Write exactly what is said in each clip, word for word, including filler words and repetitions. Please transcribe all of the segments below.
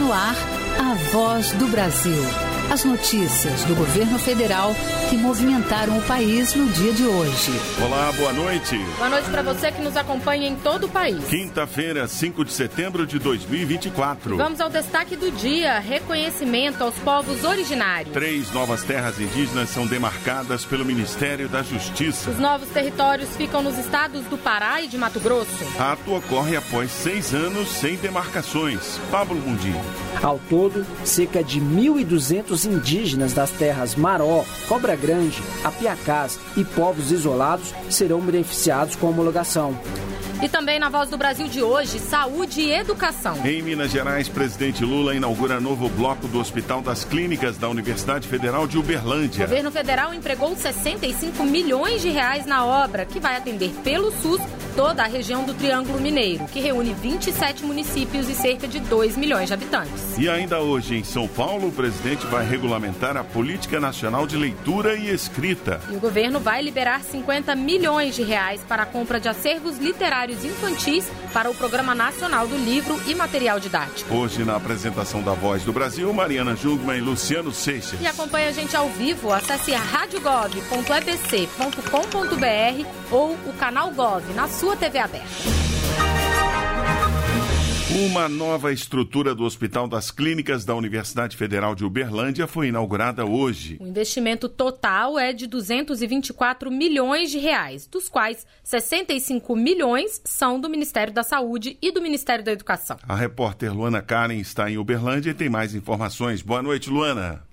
no ar, a Voz do Brasil. As notícias do governo federal que movimentaram o país no dia de hoje. Olá, boa noite. Boa noite para você que nos acompanha em todo o país. Quinta-feira, cinco de setembro de dois mil e vinte e quatro. Vamos ao destaque do dia: reconhecimento aos povos originários. Três novas terras indígenas são demarcadas pelo Ministério da Justiça. Os novos territórios ficam nos estados do Pará e de Mato Grosso. A ato ocorre após seis anos sem demarcações. Pablo Mundinho. Ao todo, cerca de mil e duzentos indígenas das terras Maró, Cobra Grande, Apiacás e povos isolados serão beneficiados com homologação. E também na Voz do Brasil de hoje, saúde e educação. Em Minas Gerais, presidente Lula inaugura novo bloco do Hospital das Clínicas da Universidade Federal de Uberlândia. O governo federal empregou sessenta e cinco milhões de reais na obra, que vai atender pelo SUS toda a região do Triângulo Mineiro, que reúne vinte e sete municípios e cerca de dois milhões de habitantes. E ainda hoje, em São Paulo, o presidente vai regulamentar a Política Nacional de Leitura e Escrita. E o governo vai liberar cinquenta milhões de reais para a compra de acervos literários infantis para o Programa Nacional do Livro e Material Didático. Hoje, na apresentação da Voz do Brasil, Mariana Jungmann e Luciano Seixas. E acompanha a gente ao vivo, acesse rádio gov ponto e b c ponto com ponto b r ou o canal Gov na sua T V aberta. Uma nova estrutura do Hospital das Clínicas da Universidade Federal de Uberlândia foi inaugurada hoje. O investimento total é de duzentos e vinte e quatro milhões de reais, dos quais sessenta e cinco milhões são do Ministério da Saúde e do Ministério da Educação. A repórter Luana Karen está em Uberlândia e tem mais informações. Boa noite, Luana.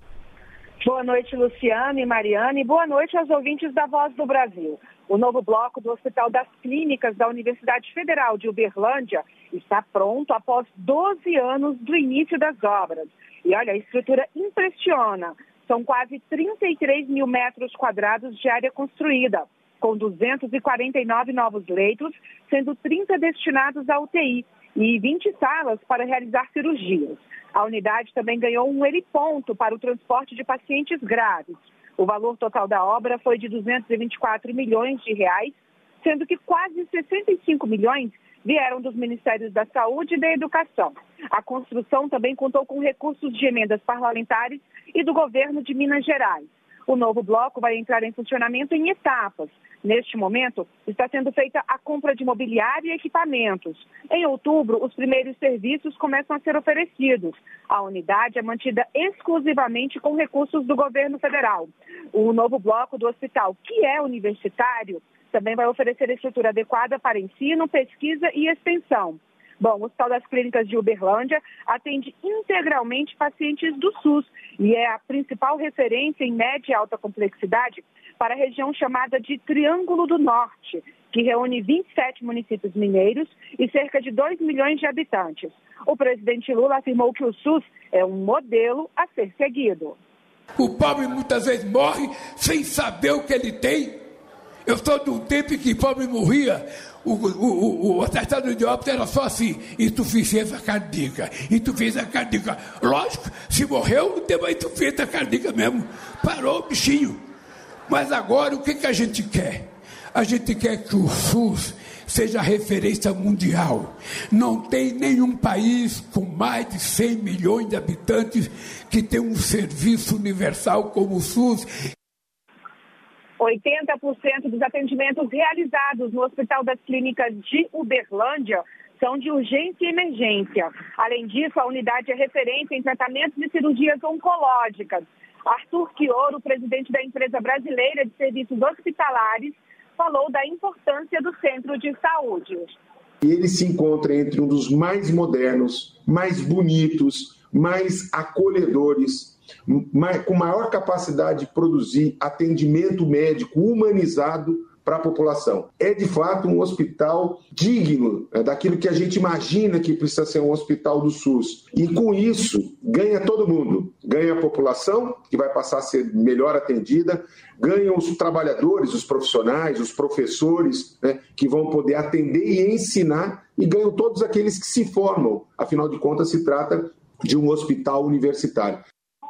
Boa noite, Luciano e Mariana, e boa noite aos ouvintes da Voz do Brasil. O novo bloco do Hospital das Clínicas da Universidade Federal de Uberlândia está pronto após doze anos do início das obras. E olha, a estrutura impressiona. São quase trinta e três mil metros quadrados de área construída, com duzentos e quarenta e nove novos leitos, sendo trinta destinados à U T I e vinte salas para realizar cirurgias. A unidade também ganhou um heliponto para o transporte de pacientes graves. O valor total da obra foi de duzentos e vinte e quatro milhões de reais, sendo que quase sessenta e cinco milhões vieram dos Ministérios da Saúde e da Educação. A construção também contou com recursos de emendas parlamentares e do governo de Minas Gerais. O novo bloco vai entrar em funcionamento em etapas. Neste momento, está sendo feita a compra de mobiliário e equipamentos. Em outubro, os primeiros serviços começam a ser oferecidos. A unidade é mantida exclusivamente com recursos do governo federal. O novo bloco do hospital, que é universitário, também vai oferecer estrutura adequada para ensino, pesquisa e extensão. Bom, o Hospital das Clínicas de Uberlândia atende integralmente pacientes do SUS e é a principal referência em média e alta complexidade para a região chamada de Triângulo do Norte, que reúne vinte e sete municípios mineiros e cerca de dois milhões de habitantes. O presidente Lula afirmou que o SUS é um modelo a ser seguido. O pobre muitas vezes morre sem saber o que ele tem. Eu sou de um tempo em que o pobre morria, o, o, o, o atestado de óbito era só assim, insuficiência cardíaca, insuficiência cardíaca. Lógico, se morreu, tem uma insuficiência cardíaca mesmo. Parou o bichinho. Mas agora, o que, que a gente quer? A gente quer que o SUS seja referência mundial. Não tem nenhum país com mais de cem milhões de habitantes que tem um serviço universal como o SUS. oitenta por cento dos atendimentos realizados no Hospital das Clínicas de Uberlândia são de urgência e emergência. Além disso, a unidade é referência em tratamentos de cirurgias oncológicas. Arthur Quioro, presidente da empresa brasileira de serviços hospitalares, falou da importância do centro de saúde. Ele se encontra entre um dos mais modernos, mais bonitos, mais acolhedores, com maior capacidade de produzir atendimento médico humanizado para a população. É, de fato, um hospital digno, é, daquilo que a gente imagina que precisa ser um hospital do SUS. E, com isso, ganha todo mundo. Ganha a população, que vai passar a ser melhor atendida, ganham os trabalhadores, os profissionais, os professores, né, que vão poder atender e ensinar, e ganham todos aqueles que se formam. Afinal de contas, se trata de um hospital universitário.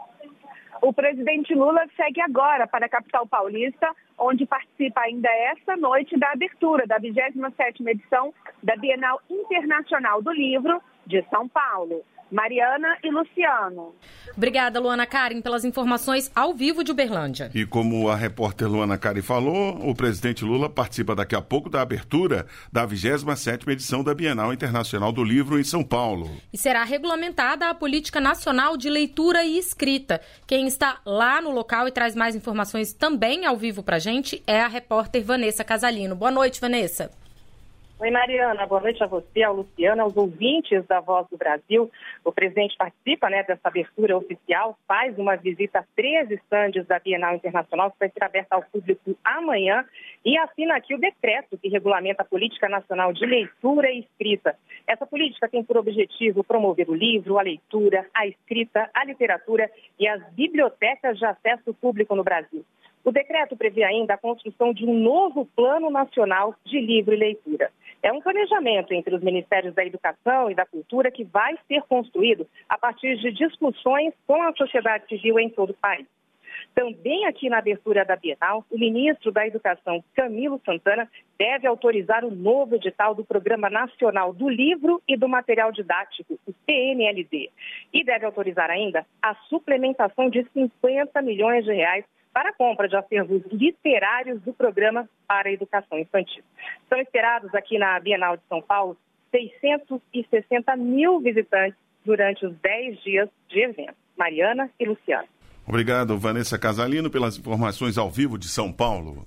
O presidente Lula segue agora para a capital paulista, onde participa ainda esta noite da abertura da vigésima sétima edição da Bienal Internacional do Livro De São Paulo, Mariana e Luciano. Obrigada, Luana Karen, pelas informações ao vivo de Uberlândia. E como a repórter Luana Karen falou, o presidente Lula participa daqui a pouco da abertura da vigésima sétima edição da Bienal Internacional do Livro em São Paulo. E será regulamentada a Política Nacional de Leitura e Escrita. Quem está lá no local e traz mais informações também ao vivo pra gente é a repórter Vanessa Casalino. Boa noite, Vanessa. Oi, Mariana. Boa noite a você, ao Luciano, aos ouvintes da Voz do Brasil. O presidente participa, né, dessa abertura oficial, faz uma visita a três estandes da Bienal Internacional, que vai ser aberta ao público amanhã, e assina aqui o decreto que regulamenta a Política Nacional de Leitura e Escrita. Essa política tem por objetivo promover o livro, a leitura, a escrita, a literatura e as bibliotecas de acesso público no Brasil. O decreto prevê ainda a construção de um novo Plano Nacional de Livro e Leitura. É um planejamento entre os Ministérios da Educação e da Cultura que vai ser construído a partir de discussões com a sociedade civil em todo o país. Também aqui na abertura da Bienal, o ministro da Educação, Camilo Santana, deve autorizar o novo edital do Programa Nacional do Livro e do Material Didático, o P N L D. E deve autorizar ainda a suplementação de cinquenta milhões de reais para a compra de acervos literários do Programa para a Educação Infantil. São esperados aqui na Bienal de São Paulo seiscentos e sessenta mil visitantes durante os dez dias de evento. Mariana e Luciano. Obrigado, Vanessa Casalino, pelas informações ao vivo de São Paulo.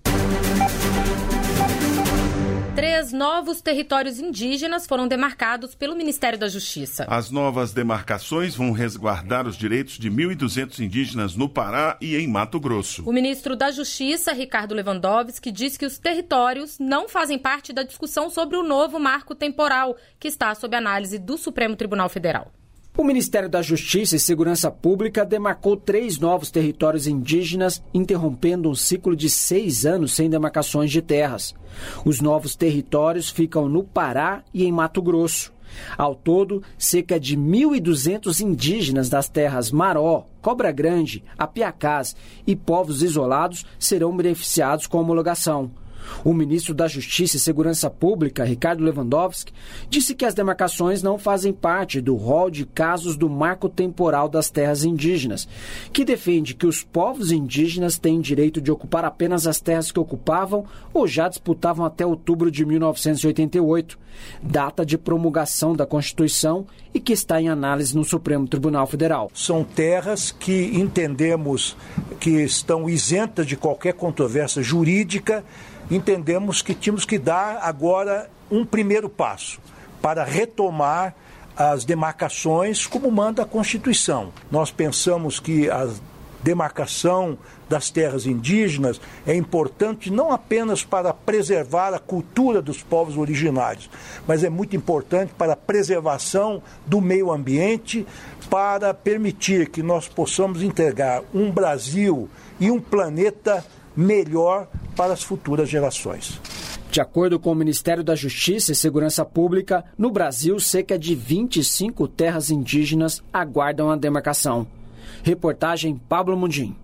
Três novos territórios indígenas foram demarcados pelo Ministério da Justiça. As novas demarcações vão resguardar os direitos de mil e duzentos indígenas no Pará e em Mato Grosso. O ministro da Justiça, Ricardo Lewandowski, diz que os territórios não fazem parte da discussão sobre o novo marco temporal, que está sob análise do Supremo Tribunal Federal. O Ministério da Justiça e Segurança Pública demarcou três novos territórios indígenas, interrompendo um ciclo de seis anos sem demarcações de terras. Os novos territórios ficam no Pará e em Mato Grosso. Ao todo, cerca de mil e duzentos indígenas das terras Maró, Cobra Grande, Apiacás e povos isolados serão beneficiados com a homologação. O ministro da Justiça e Segurança Pública, Ricardo Lewandowski, disse que as demarcações não fazem parte do rol de casos do Marco Temporal das Terras Indígenas, que defende que os povos indígenas têm direito de ocupar apenas as terras que ocupavam ou já disputavam até outubro de mil novecentos e oitenta e oito, data de promulgação da Constituição e que está em análise no Supremo Tribunal Federal. São terras que entendemos que estão isentas de qualquer controvérsia jurídica. Entendemos que tínhamos que dar agora um primeiro passo para retomar as demarcações como manda a Constituição. Nós pensamos que a demarcação das terras indígenas é importante não apenas para preservar a cultura dos povos originários, mas é muito importante para a preservação do meio ambiente, para permitir que nós possamos entregar um Brasil e um planeta melhor para as futuras gerações. De acordo com o Ministério da Justiça e Segurança Pública, no Brasil, cerca de vinte e cinco terras indígenas aguardam a demarcação. Reportagem Pablo Mundim.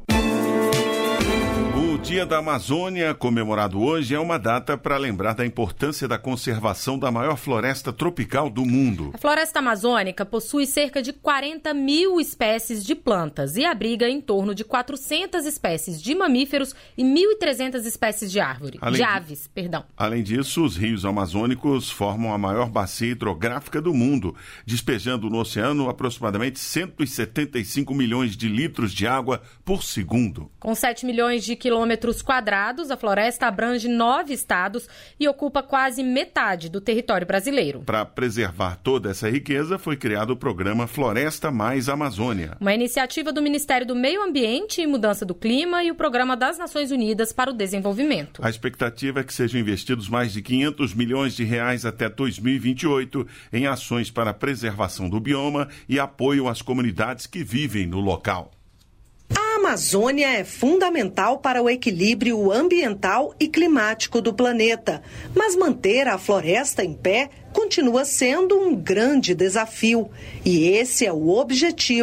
O Dia da Amazônia, comemorado hoje, é uma data para lembrar da importância da conservação da maior floresta tropical do mundo. A floresta amazônica possui cerca de quarenta mil espécies de plantas e abriga em torno de quatrocentas espécies de mamíferos e mil e trezentas espécies de árvore, além de aves. Perdão. Além disso, os rios amazônicos formam a maior bacia hidrográfica do mundo, despejando no oceano aproximadamente cento e setenta e cinco milhões de litros de água por segundo. Com sete milhões de quilômetros quadrados, a floresta abrange nove estados e ocupa quase metade do território brasileiro. Para preservar toda essa riqueza, foi criado o programa Floresta Mais Amazônia, uma iniciativa do Ministério do Meio Ambiente e Mudança do Clima e o Programa das Nações Unidas para o Desenvolvimento. A expectativa é que sejam investidos mais de quinhentos milhões de reais até dois mil e vinte e oito em ações para a preservação do bioma e apoio às comunidades que vivem no local. A Amazônia é fundamental para o equilíbrio ambiental e climático do planeta, mas manter a floresta em pé continua sendo um grande desafio. E esse é o objetivo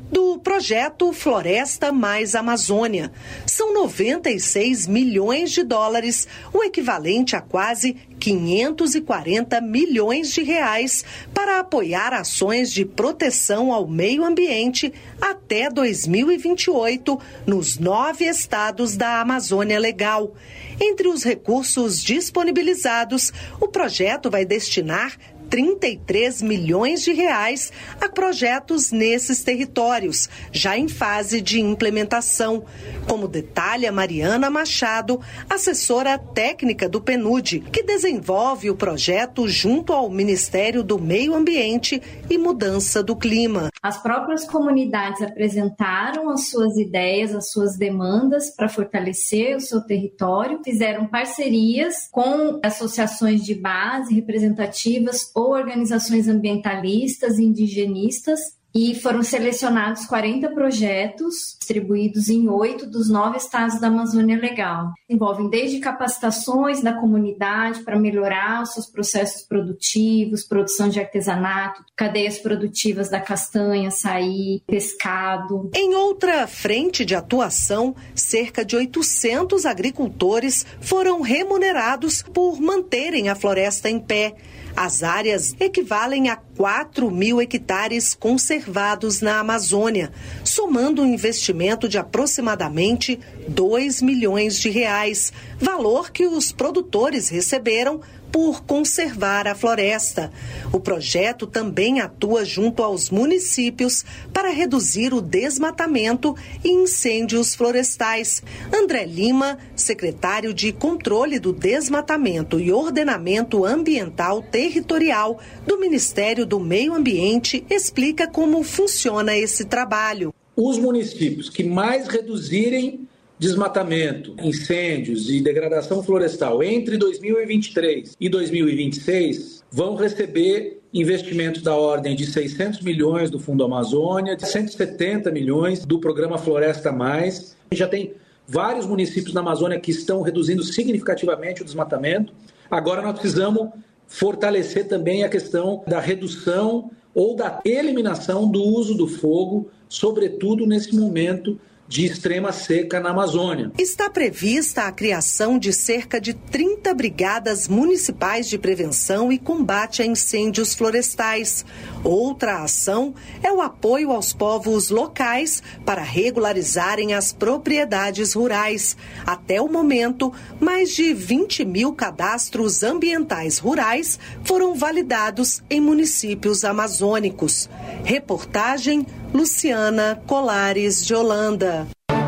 do projeto Floresta Mais Amazônia. São noventa e seis milhões de dólares, o equivalente a quase quinhentos e quarenta milhões de reais, para apoiar ações de proteção ao meio ambiente até dois mil e vinte e oito nos nove estados da Amazônia Legal. Entre os recursos disponibilizados, o projeto vai destinar trinta e três milhões de reais a projetos nesses territórios, já em fase de implementação, como detalha Mariana Machado, assessora técnica do PNUD, que desenvolve o projeto junto ao Ministério do Meio Ambiente e Mudança do Clima. As próprias comunidades apresentaram as suas ideias, as suas demandas para fortalecer o seu território, fizeram parcerias com associações de base representativas ou organizações ambientalistas e indigenistas, e foram selecionados quarenta projetos distribuídos em oito dos nove estados da Amazônia Legal. Envolvem desde capacitações da comunidade para melhorar os seus processos produtivos, produção de artesanato, cadeias produtivas da castanha, açaí, pescado. Em outra frente de atuação, cerca de oitocentos agricultores foram remunerados por manterem a floresta em pé. As áreas equivalem a quatro mil hectares conservados na Amazônia, somando um investimento de aproximadamente dois milhões de reais, valor que os produtores receberam por conservar a floresta. O projeto também atua junto aos municípios para reduzir o desmatamento e incêndios florestais. André Lima, secretário de Controle do Desmatamento e Ordenamento Ambiental Territorial do Ministério do Meio Ambiente, explica como funciona esse trabalho. Os municípios que mais reduzirem desmatamento, incêndios e degradação florestal entre dois mil e vinte e três e dois mil e vinte e seis vão receber investimentos da ordem de seiscentos milhões do Fundo Amazônia, de cento e setenta milhões do Programa Floresta Mais. Já tem vários municípios na Amazônia que estão reduzindo significativamente o desmatamento. Agora nós precisamos fortalecer também a questão da redução ou da eliminação do uso do fogo, sobretudo nesse momento de extrema seca na Amazônia. Está prevista a criação de cerca de trinta brigadas municipais de prevenção e combate a incêndios florestais. Outra ação é o apoio aos povos locais para regularizarem as propriedades rurais. Até o momento, mais de vinte mil cadastros ambientais rurais foram validados em municípios amazônicos. Reportagem Luciana Colares de Holanda.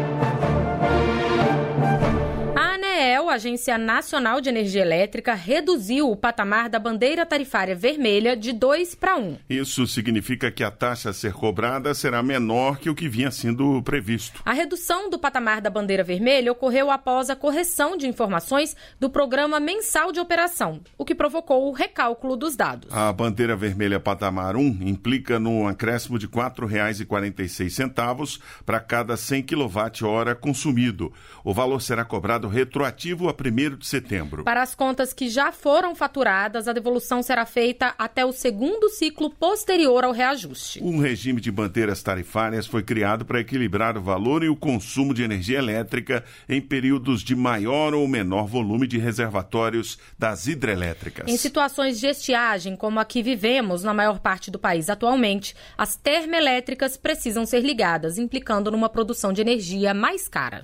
A Agência Nacional de Energia Elétrica reduziu o patamar da bandeira tarifária vermelha de dois para um. Isso significa que a taxa a ser cobrada será menor que o que vinha sendo previsto. A redução do patamar da bandeira vermelha ocorreu após a correção de informações do Programa Mensal de Operação, o que provocou o recálculo dos dados. A bandeira vermelha patamar um implica no acréscimo de quatro reais e quarenta e seis centavos para cada cem quilowatt-hora consumido. O valor será cobrado retroativo a primeiro de setembro. Para as contas que já foram faturadas, a devolução será feita até o segundo ciclo posterior ao reajuste. Um regime de bandeiras tarifárias foi criado para equilibrar o valor e o consumo de energia elétrica em períodos de maior ou menor volume de reservatórios das hidrelétricas. Em situações de estiagem, como a que vivemos na maior parte do país atualmente, as termoelétricas precisam ser ligadas, implicando numa produção de energia mais cara.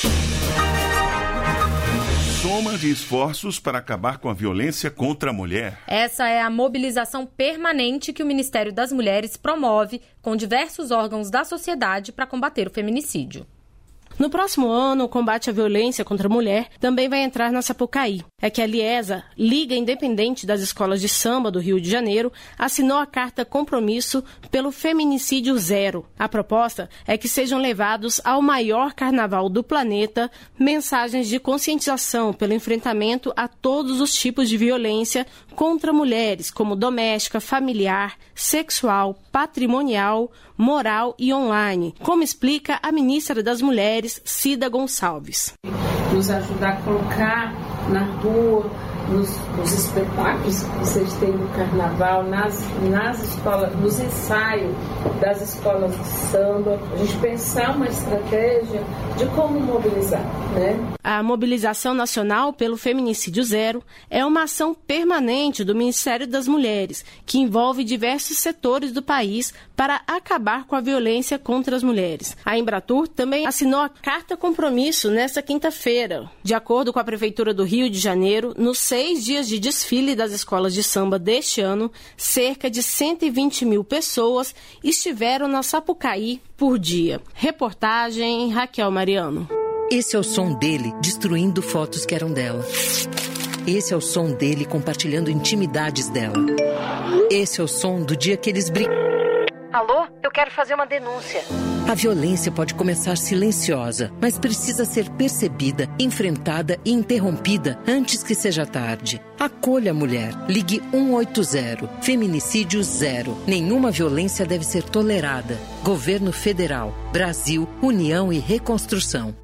Soma de esforços para acabar com a violência contra a mulher. Essa é a mobilização permanente que o Ministério das Mulheres promove com diversos órgãos da sociedade para combater o feminicídio. No próximo ano, o combate à violência contra a mulher também vai entrar na Sapucaí. É que a Liesa, Liga Independente das Escolas de Samba do Rio de Janeiro, assinou a carta compromisso pelo feminicídio zero. A proposta é que sejam levados ao maior carnaval do planeta mensagens de conscientização pelo enfrentamento a todos os tipos de violência contra mulheres, como doméstica, familiar, sexual, patrimonial, moral e online, como explica a ministra das Mulheres, Cida Gonçalves. Nos ajudar a colocar na rua nos, nos espetáculos que vocês têm no carnaval, nas, nas escolas, nos ensaios das escolas de samba, a gente pensar uma estratégia de como mobilizar, né? A mobilização nacional pelo feminicídio zero é uma ação permanente do Ministério das Mulheres, que envolve diversos setores do país para acabar com a violência contra as mulheres. A Embratur também assinou a Carta Compromisso nesta quinta-feira. De acordo com a Prefeitura do Rio de Janeiro, nos seis dias de desfile das escolas de samba deste ano, cerca de cento e vinte mil pessoas estiveram na Sapucaí por dia. Reportagem Raquel Mariano. Esse é o som dele destruindo fotos que eram dela. Esse é o som dele compartilhando intimidades dela. Esse é o som do dia que eles brigam. Alô? Eu quero fazer uma denúncia. A violência pode começar silenciosa, mas precisa ser percebida, enfrentada e interrompida antes que seja tarde. Acolha a mulher. Ligue um oito zero. Feminicídio zero. Nenhuma violência deve ser tolerada. Governo Federal. Brasil, União e Reconstrução.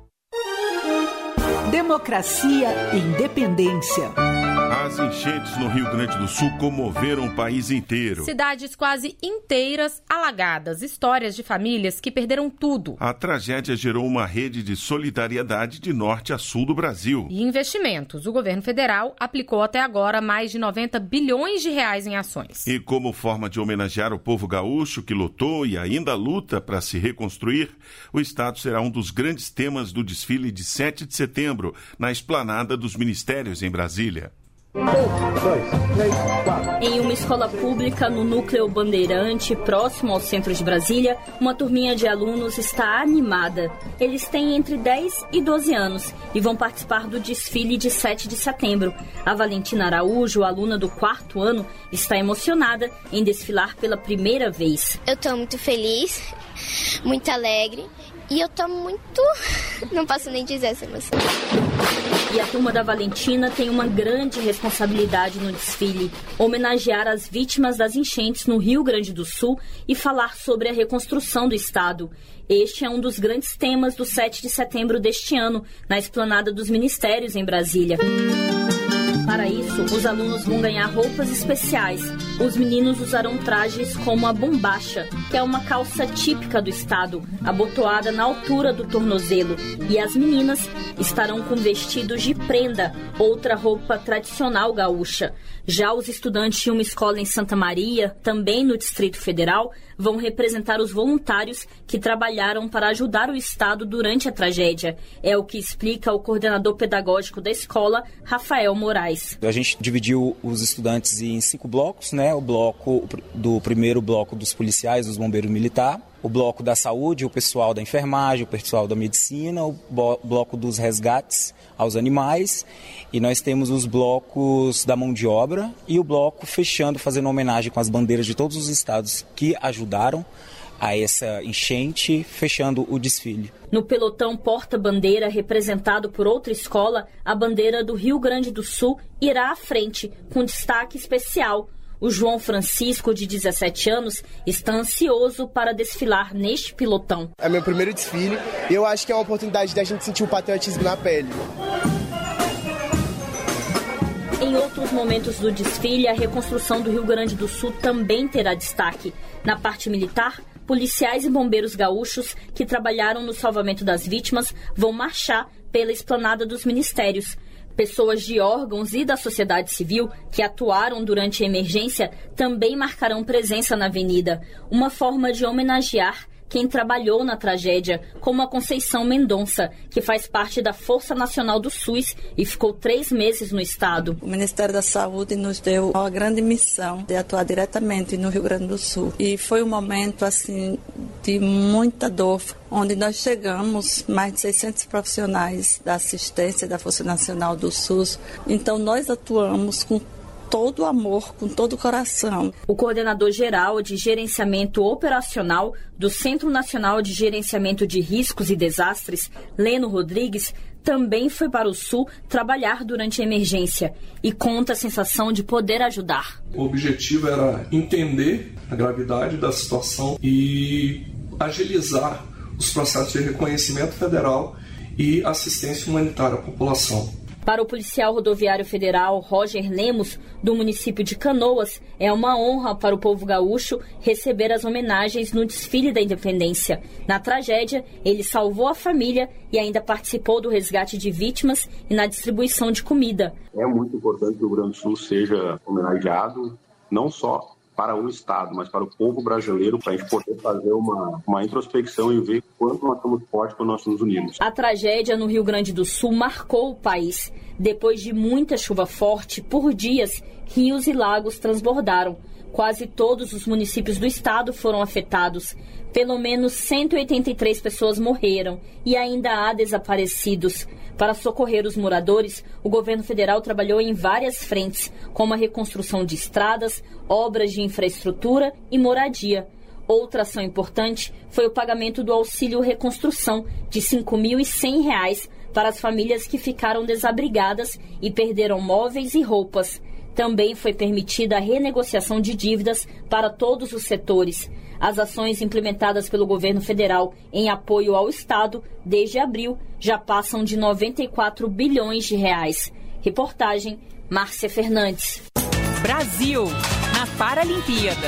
Democracia e independência. As enchentes no Rio Grande do Sul comoveram o país inteiro. Cidades quase inteiras alagadas, histórias de famílias que perderam tudo. A tragédia gerou uma rede de solidariedade de norte a sul do Brasil. E investimentos. O governo federal aplicou até agora mais de noventa bilhões de reais em ações. E como forma de homenagear o povo gaúcho que lutou e ainda luta para se reconstruir, o Estado será um dos grandes temas do desfile de sete de setembro, na esplanada dos ministérios em Brasília. Um, dois, três, quatro. Em uma escola pública no núcleo Bandeirante, próximo ao centro de Brasília, uma turminha de alunos está animada. Eles têm entre dez e doze anos e vão participar do desfile de sete de setembro. A Valentina Araújo, aluna do quarto ano, está emocionada em desfilar pela primeira vez. Eu estou muito feliz, muito alegre e eu estou muito... não posso nem dizer essa emoção. E a turma da Valentina tem uma grande responsabilidade no desfile: homenagear as vítimas das enchentes no Rio Grande do Sul e falar sobre a reconstrução do Estado. Este é um dos grandes temas do sete de setembro deste ano, na esplanada dos ministérios em Brasília. Para isso, os alunos vão ganhar roupas especiais. Os meninos usarão trajes como a bombacha, que é uma calça típica do estado, abotoada na altura do tornozelo. E as meninas estarão com vestidos de prenda, outra roupa tradicional gaúcha. Já os estudantes de uma escola em Santa Maria, também no Distrito Federal, vão representar os voluntários que trabalharam para ajudar o Estado durante a tragédia. É o que explica o coordenador pedagógico da escola, Rafael Moraes. A gente dividiu os estudantes em cinco blocos, né? O bloco do primeiro bloco dos policiais, dos bombeiros militares, o bloco da saúde, o pessoal da enfermagem, o pessoal da medicina, o bloco dos resgates aos animais, e nós temos os blocos da mão de obra e o bloco fechando, fazendo homenagem com as bandeiras de todos os estados que ajudaram a essa enchente, fechando o desfile. No pelotão porta-bandeira, representado por outra escola, a bandeira do Rio Grande do Sul irá à frente, com destaque especial. O João Francisco, de dezessete anos, está ansioso para desfilar neste pelotão. É meu primeiro desfile e eu acho que é uma oportunidade da gente sentir o patriotismo na pele. Em outros momentos do desfile, a reconstrução do Rio Grande do Sul também terá destaque. Na parte militar, policiais e bombeiros gaúchos que trabalharam no salvamento das vítimas vão marchar pela esplanada dos ministérios. Pessoas de órgãos e da sociedade civil que atuaram durante a emergência também marcarão presença na avenida, uma forma de homenagear quem trabalhou na tragédia, como a Conceição Mendonça, que faz parte da Força Nacional do SUS e ficou três meses no estado. O Ministério da Saúde nos deu uma grande missão de atuar diretamente no Rio Grande do Sul. E foi um momento assim de muita dor, onde nós chegamos, mais de seiscentos profissionais da assistência da Força Nacional do SUS. Então nós atuamos com todo o amor, com todo o coração. O coordenador geral de gerenciamento operacional do Centro Nacional de Gerenciamento de Riscos e Desastres, Leno Rodrigues, também foi para o Sul trabalhar durante a emergência e conta a sensação de poder ajudar. O objetivo era entender a gravidade da situação e agilizar os processos de reconhecimento federal e assistência humanitária à população. Para o policial rodoviário federal Roger Lemos, do município de Canoas, é uma honra para o povo gaúcho receber as homenagens no desfile da Independência. Na tragédia, ele salvou a família e ainda participou do resgate de vítimas e na distribuição de comida. É muito importante que o Rio Grande do Sul seja homenageado, não só para o Estado, mas para o povo brasileiro, para a gente poder fazer uma, uma introspecção e ver quanto nós somos fortes quando nós estamos unidos. A tragédia no Rio Grande do Sul marcou o país. Depois de muita chuva forte, por dias, rios e lagos transbordaram. Quase todos os municípios do estado foram afetados. Pelo menos cento e oitenta e três pessoas morreram e ainda há desaparecidos. Para socorrer os moradores, o governo federal trabalhou em várias frentes, como a reconstrução de estradas, obras de infraestrutura e moradia. Outra ação importante foi o pagamento do auxílio reconstrução de cinco mil e cem reais para as famílias que ficaram desabrigadas e perderam móveis e roupas. Também foi permitida a renegociação de dívidas para todos os setores. As ações implementadas pelo governo federal em apoio ao Estado desde abril já passam de noventa e quatro bilhões de reais. Reportagem Márcia Fernandes. Brasil, na Paralimpíada.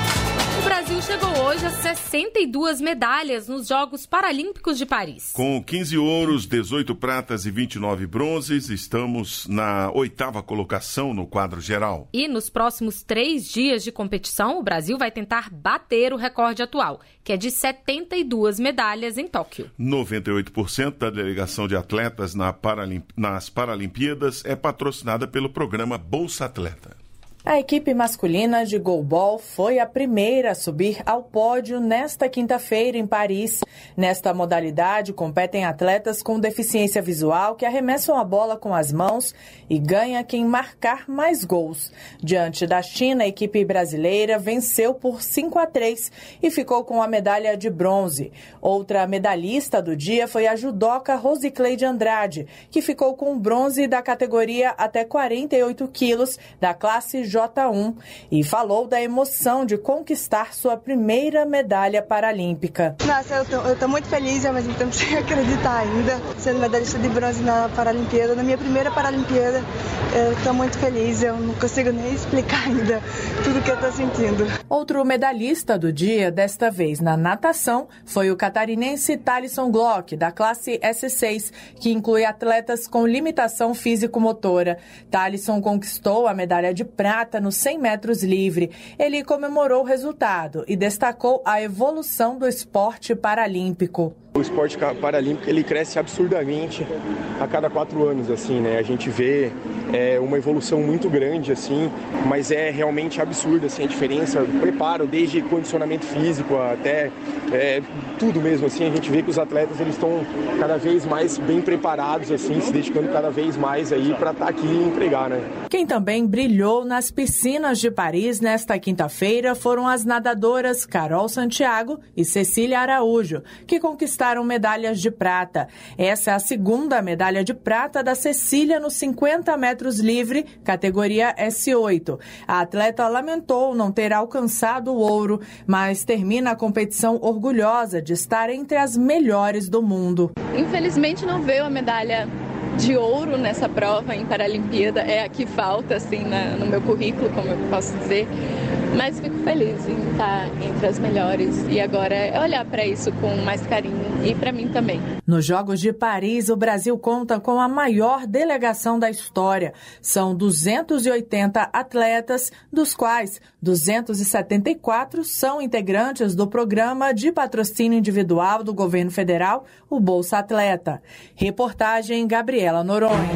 O Brasil chegou hoje a sessenta e duas medalhas nos Jogos Paralímpicos de Paris. Com quinze ouros, dezoito pratas e vinte e nove bronzes, estamos na oitava colocação no quadro geral. E nos próximos três dias de competição, o Brasil vai tentar bater o recorde atual, que é de setenta e duas medalhas em Tóquio. noventa e oito por cento da delegação de atletas na Paralimp... nas Paralimpíadas é patrocinada pelo programa Bolsa Atleta. A equipe masculina de goalball foi a primeira a subir ao pódio nesta quinta-feira em Paris. Nesta modalidade, competem atletas com deficiência visual que arremessam a bola com as mãos e ganha quem marcar mais gols. Diante da China, a equipe brasileira venceu por cinco a três e ficou com a medalha de bronze. Outra medalhista do dia foi a judoca Rosicleide Andrade, que ficou com bronze da categoria até quarenta e oito quilos da classe J um e falou da emoção de conquistar sua primeira medalha paralímpica. Nossa, eu estou muito feliz, ao mesmo tempo sem acreditar ainda, sendo medalhista de bronze na Paralimpíada, na minha primeira Paralimpíada. Eu estou muito feliz, eu não consigo nem explicar ainda tudo que eu estou sentindo. Outro medalhista do dia, desta vez na natação, foi o catarinense Thalisson Glock, da classe S seis, que inclui atletas com limitação físico-motora. Thalisson conquistou a medalha de prata nos cem metros livre. Ele comemorou o resultado e destacou a evolução do esporte paralímpico. O esporte paralímpico ele cresce absurdamente a cada quatro anos, assim, né? A gente vê é, uma evolução muito grande, assim, mas é realmente absurdo, assim, a diferença, preparo, desde condicionamento físico até é, tudo mesmo, assim, a gente vê que os atletas eles estão cada vez mais bem preparados, assim, se dedicando cada vez mais aí para estar aqui e entregar, né? Quem também brilhou nas piscinas de Paris nesta quinta-feira foram as nadadoras Carol Santiago e Cecília Araújo, que conquistaram medalhas de prata. Essa é a segunda medalha de prata da Cecília nos cinquenta metros livre, categoria S oito. A atleta lamentou não ter alcançado o ouro, mas termina a competição orgulhosa de estar entre as melhores do mundo. Infelizmente não veio a medalha de ouro nessa prova em Paralimpíada, é a que falta assim na, no meu currículo, como eu posso dizer, mas fico feliz em estar entre as melhores e agora é olhar para isso com mais carinho e para mim também. Nos Jogos de Paris, o Brasil conta com a maior delegação da história. São duzentos e oitenta atletas, dos quais duzentos e setenta e quatro são integrantes do programa de patrocínio individual do governo federal, o Bolsa Atleta. Reportagem Gabriela Noronha.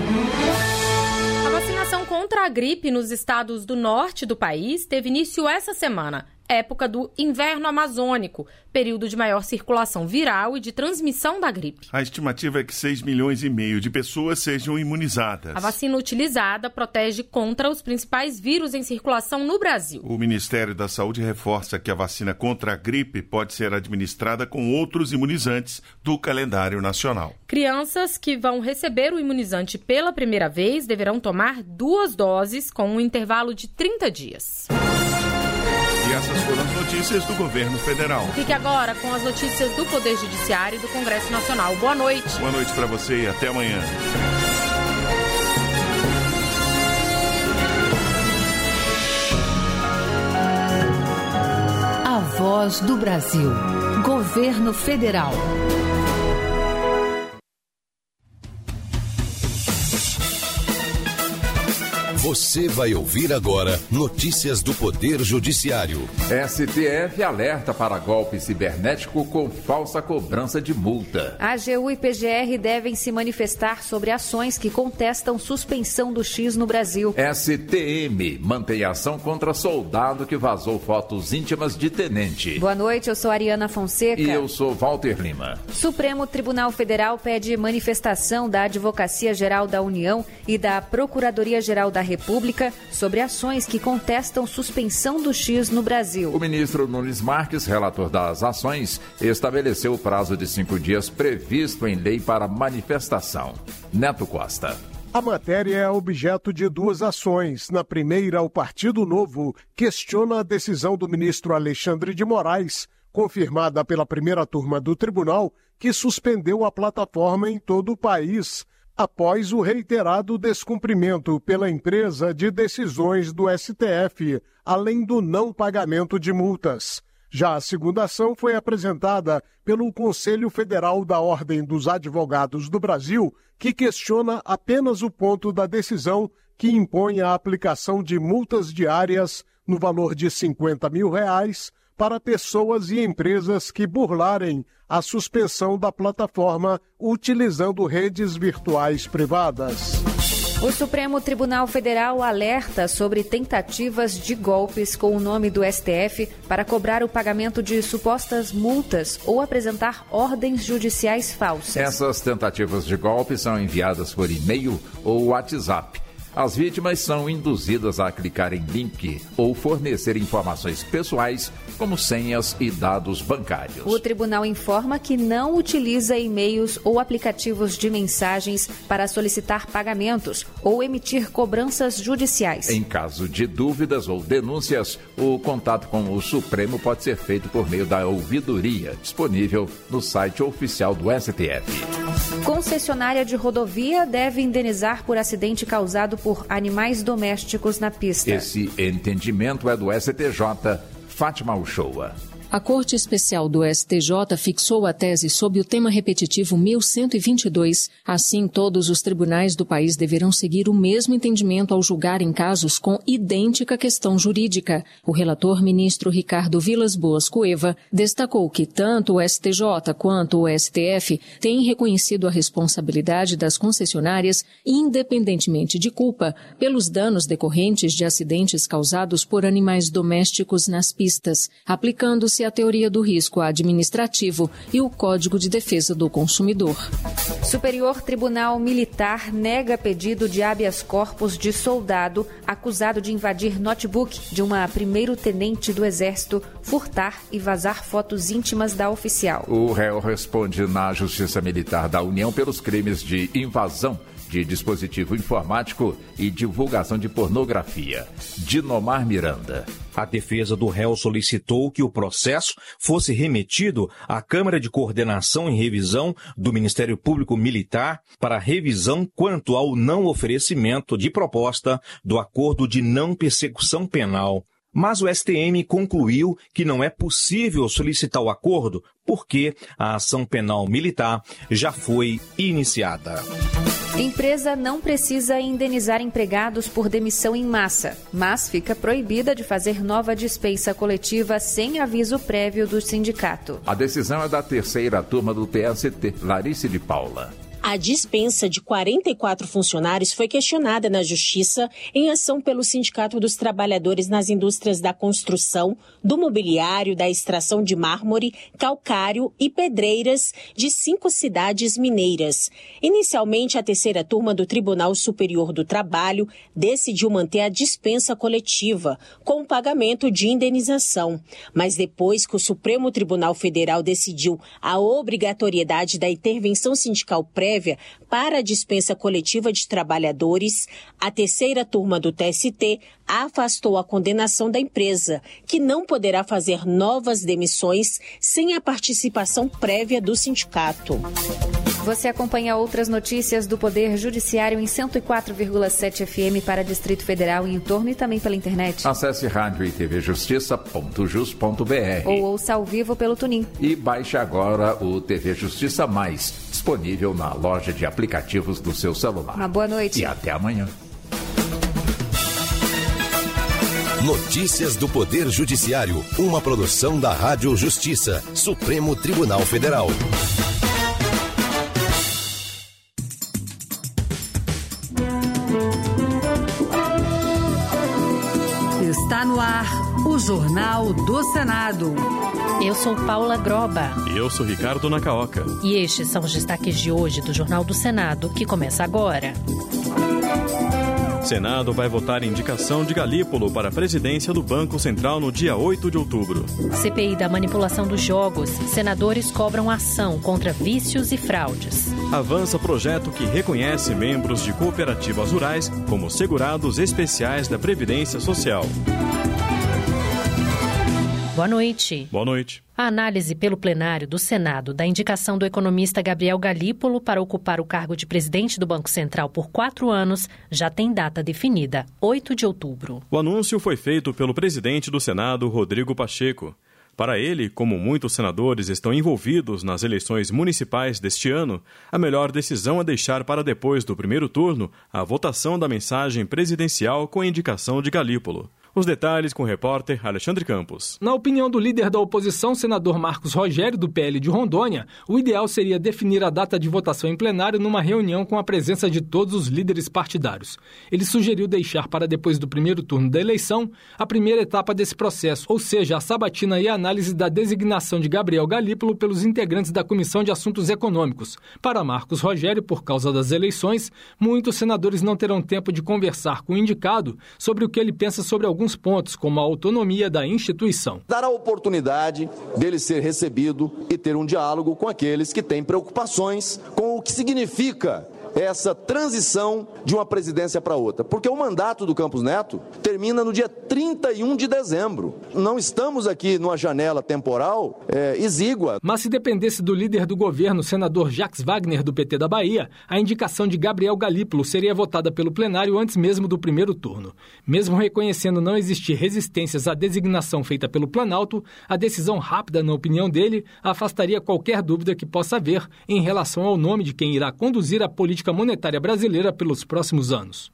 A vacinação contra a gripe nos estados do norte do país teve início essa semana, época do inverno amazônico, período de maior circulação viral e de transmissão da gripe. A estimativa é que seis milhões e meio de pessoas sejam imunizadas. A vacina utilizada protege contra os principais vírus em circulação no Brasil. O Ministério da Saúde reforça que a vacina contra a gripe pode ser administrada com outros imunizantes do calendário nacional. Crianças que vão receber o imunizante pela primeira vez deverão tomar duas doses com um intervalo de trinta dias. E essas foram as notícias do governo federal. Fique agora com as notícias do Poder Judiciário e do Congresso Nacional. Boa noite. Boa noite para você e até amanhã. Voz do Brasil. Governo Federal. Você vai ouvir agora notícias do Poder Judiciário. S T F alerta para golpe cibernético com falsa cobrança de multa. A AGU e P G R devem se manifestar sobre ações que contestam suspensão do X no Brasil. S T M mantém ação contra soldado que vazou fotos íntimas de tenente. Boa noite, eu sou Ariana Fonseca. E eu sou Walter Lima. Supremo Tribunal Federal pede manifestação da Advocacia Geral da União e da Procuradoria-Geral da República sobre ações que contestam suspensão do X no Brasil. O ministro Nunes Marques, relator das ações, estabeleceu o prazo de cinco dias previsto em lei para manifestação. Neto Costa. A matéria é objeto de duas ações. Na primeira, o Partido Novo questiona a decisão do ministro Alexandre de Moraes, confirmada pela primeira turma do tribunal, que suspendeu a plataforma em todo o país, após o reiterado descumprimento pela empresa de decisões do S T F, além do não pagamento de multas. Já a segunda ação foi apresentada pelo Conselho Federal da Ordem dos Advogados do Brasil, que questiona apenas o ponto da decisão que impõe a aplicação de multas diárias no valor de cinquenta mil reais para pessoas e empresas que burlarem a suspensão da plataforma utilizando redes virtuais privadas. O Supremo Tribunal Federal alerta sobre tentativas de golpes com o nome do S T F para cobrar o pagamento de supostas multas ou apresentar ordens judiciais falsas. Essas tentativas de golpe são enviadas por e-mail ou WhatsApp. As vítimas são induzidas a clicar em link ou fornecer informações pessoais, como senhas e dados bancários. O tribunal informa que não utiliza e-mails ou aplicativos de mensagens para solicitar pagamentos ou emitir cobranças judiciais. Em caso de dúvidas ou denúncias, o contato com o Supremo pode ser feito por meio da ouvidoria, disponível no site oficial do S T F. Concessionária de rodovia deve indenizar por acidente causado por animais domésticos na pista. Esse entendimento é do S T J, Fátima Uchoa. A Corte Especial do S T J fixou a tese sob o tema repetitivo mil cento e vinte e dois. Assim, todos os tribunais do país deverão seguir o mesmo entendimento ao julgarem casos com idêntica questão jurídica. O relator ministro Ricardo Vilas Boas Cueva destacou que tanto o S T J quanto o S T F têm reconhecido a responsabilidade das concessionárias, independentemente de culpa, pelos danos decorrentes de acidentes causados por animais domésticos nas pistas, aplicando-se a teoria do risco administrativo e o Código de Defesa do Consumidor. Superior Tribunal Militar nega pedido de habeas corpus de soldado acusado de invadir notebook de uma primeiro-tenente do Exército, furtar e vazar fotos íntimas da oficial. O réu responde na Justiça Militar da União pelos crimes de invasão de dispositivo informático e divulgação de pornografia. Dinomar Miranda. A defesa do réu solicitou que o processo fosse remetido à Câmara de Coordenação e Revisão do Ministério Público Militar para revisão quanto ao não oferecimento de proposta do Acordo de Não Persecução Penal. Mas o S T M concluiu que não é possível solicitar o acordo porque a ação penal militar já foi iniciada. Empresa não precisa indenizar empregados por demissão em massa, mas fica proibida de fazer nova dispensa coletiva sem aviso prévio do sindicato. A decisão é da terceira turma do T S T, Larice de Paula. A dispensa de quarenta e quatro funcionários foi questionada na Justiça em ação pelo Sindicato dos Trabalhadores nas indústrias da construção, do mobiliário, da extração de mármore, calcário e pedreiras de cinco cidades mineiras. Inicialmente, a terceira turma do Tribunal Superior do Trabalho decidiu manter a dispensa coletiva, com o pagamento de indenização. Mas depois que o Supremo Tribunal Federal decidiu a obrigatoriedade da intervenção sindical prévia para a dispensa coletiva de trabalhadores, a terceira turma do T S T afastou a condenação da empresa, que não poderá fazer novas demissões sem a participação prévia do sindicato. Você acompanha outras notícias do Poder Judiciário em cento e quatro vírgula sete F M para Distrito Federal e em torno e também pela internet. Acesse rádio e tv justiça ponto jus ponto b r ou ouça ao vivo pelo Tunin. E baixe agora o T V Justiça Mais, disponível na loja de aplicativos do seu celular. Uma boa noite. E até amanhã. Notícias do Poder Judiciário, uma produção da Rádio Justiça, Supremo Tribunal Federal. Está no ar o Jornal do Senado. Eu sou Paula Groba. E eu sou Ricardo Nacaoca. E estes são os destaques de hoje do Jornal do Senado, que começa agora. Senado vai votar indicação de Galípolo para a presidência do Banco Central no dia oito de outubro. C P I da manipulação dos jogos. Senadores cobram ação contra vícios e fraudes. Avança projeto que reconhece membros de cooperativas rurais como segurados especiais da Previdência Social. Boa noite. Boa noite. A análise pelo plenário do Senado da indicação do economista Gabriel Galípolo para ocupar o cargo de presidente do Banco Central por quatro anos já tem data definida, oito de outubro. O anúncio foi feito pelo presidente do Senado, Rodrigo Pacheco. Para ele, como muitos senadores estão envolvidos nas eleições municipais deste ano, a melhor decisão é deixar para depois do primeiro turno a votação da mensagem presidencial com a indicação de Galípolo. Os detalhes com o repórter Alexandre Campos. Na opinião do líder da oposição, senador Marcos Rogério, do P L de Rondônia, o ideal seria definir a data de votação em plenário numa reunião com a presença de todos os líderes partidários. Ele sugeriu deixar para depois do primeiro turno da eleição a primeira etapa desse processo, ou seja, a sabatina e a análise da designação de Gabriel Galípolo pelos integrantes da Comissão de Assuntos Econômicos. Para Marcos Rogério, por causa das eleições, muitos senadores não terão tempo de conversar com o indicado sobre o que ele pensa sobre alguns alguns pontos, como a autonomia da instituição. Dar a oportunidade dele ser recebido e ter um diálogo com aqueles que têm preocupações com o que significa essa transição de uma presidência para outra. Porque o mandato do Campos Neto termina no dia trinta e um de dezembro. Não estamos aqui numa janela temporal é, exígua. Mas se dependesse do líder do governo, senador Jacques Wagner, do P T da Bahia, a indicação de Gabriel Galípolo seria votada pelo plenário antes mesmo do primeiro turno. Mesmo reconhecendo não existir resistências à designação feita pelo Planalto, a decisão rápida, na opinião dele, afastaria qualquer dúvida que possa haver em relação ao nome de quem irá conduzir a política monetária brasileira pelos próximos anos.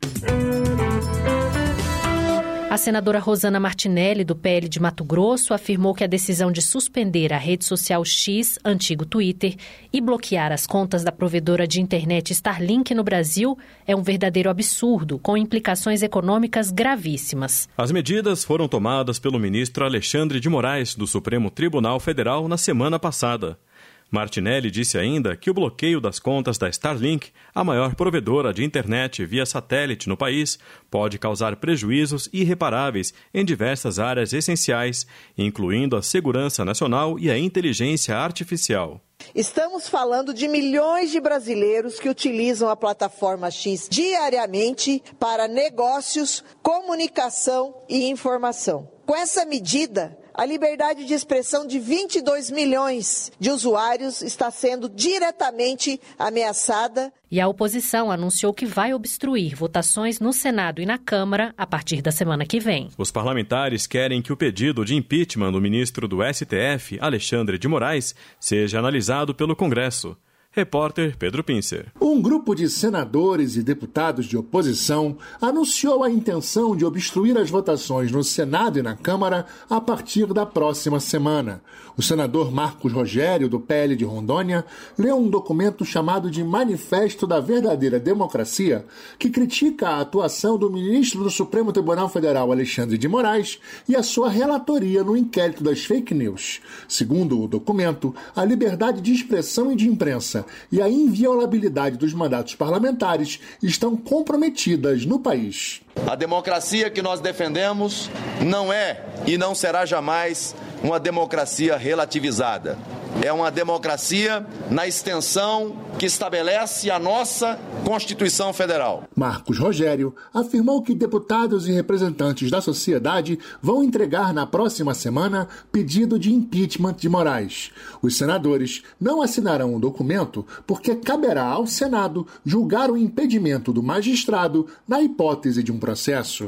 A senadora Rosana Martinelli, do P L de Mato Grosso, afirmou que a decisão de suspender a rede social X, antigo Twitter, e bloquear as contas da provedora de internet Starlink no Brasil é um verdadeiro absurdo, com implicações econômicas gravíssimas. As medidas foram tomadas pelo ministro Alexandre de Moraes, do Supremo Tribunal Federal, na semana passada. Martinelli disse ainda que o bloqueio das contas da Starlink, a maior provedora de internet via satélite no país, pode causar prejuízos irreparáveis em diversas áreas essenciais, incluindo a segurança nacional e a inteligência artificial. Estamos falando de milhões de brasileiros que utilizam a plataforma X diariamente para negócios, comunicação e informação. Com essa medida, a liberdade de expressão de vinte e dois milhões de usuários está sendo diretamente ameaçada. E a oposição anunciou que vai obstruir votações no Senado e na Câmara a partir da semana que vem. Os parlamentares querem que o pedido de impeachment do ministro do S T F, Alexandre de Moraes, seja analisado pelo Congresso. Repórter Pedro Pincer. Um grupo de senadores e deputados de oposição anunciou a intenção de obstruir as votações no Senado e na Câmara a partir da próxima semana. O senador Marcos Rogério, do P L de Rondônia, leu um documento chamado de Manifesto da Verdadeira Democracia, que critica a atuação do ministro do Supremo Tribunal Federal, Alexandre de Moraes, e a sua relatoria no inquérito das fake news. Segundo o documento, a liberdade de expressão e de imprensa e a inviolabilidade dos mandatos parlamentares estão comprometidas no país. A democracia que nós defendemos não é e não será jamais uma democracia relativizada. É uma democracia na extensão que estabelece a nossa Constituição Federal. Marcos Rogério afirmou que deputados e representantes da sociedade vão entregar na próxima semana pedido de impeachment de Moraes. Os senadores não assinarão o documento porque caberá ao Senado julgar o impedimento do magistrado na hipótese de um processo.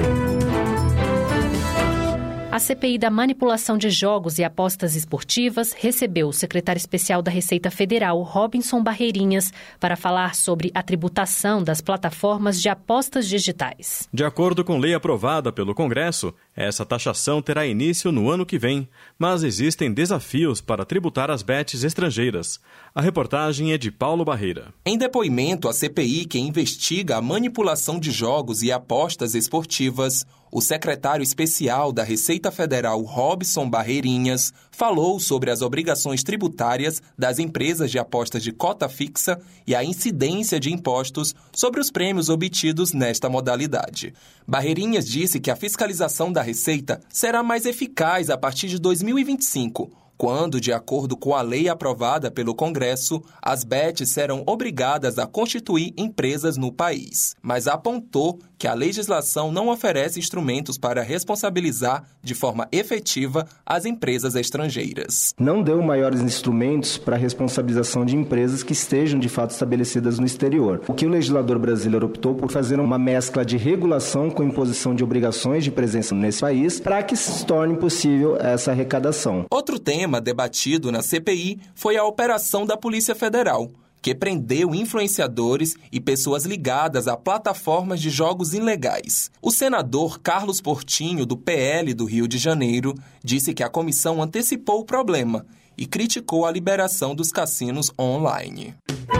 A C P I da manipulação de jogos e apostas esportivas recebeu o secretário especial da Receita Federal, Robinson Barreirinhas, para falar sobre a tributação das plataformas de apostas digitais. De acordo com lei aprovada pelo Congresso, essa taxação terá início no ano que vem, mas existem desafios para tributar as bets estrangeiras. A reportagem é de Paulo Barreira. Em depoimento à C P I que investiga a manipulação de jogos e apostas esportivas, o secretário especial da Receita Federal, Robinson Barreirinhas, falou sobre as obrigações tributárias das empresas de apostas de cota fixa e a incidência de impostos sobre os prêmios obtidos nesta modalidade. Barreirinhas disse que a fiscalização da Receita será mais eficaz a partir de dois mil e vinte e cinco, quando, de acordo com a lei aprovada pelo Congresso, as bets serão obrigadas a constituir empresas no país. Mas apontou que a legislação não oferece instrumentos para responsabilizar de forma efetiva as empresas estrangeiras. Não deu maiores instrumentos para a responsabilização de empresas que estejam de fato estabelecidas no exterior. O que o legislador brasileiro optou por fazer uma mescla de regulação com imposição de obrigações de presença nesse país para que se torne possível essa arrecadação. Outro tema debatido na C P I foi a operação da Polícia Federal, que prendeu influenciadores e pessoas ligadas a plataformas de jogos ilegais. O senador Carlos Portinho, do P L do Rio de Janeiro, disse que a comissão antecipou o problema e criticou a liberação dos cassinos online.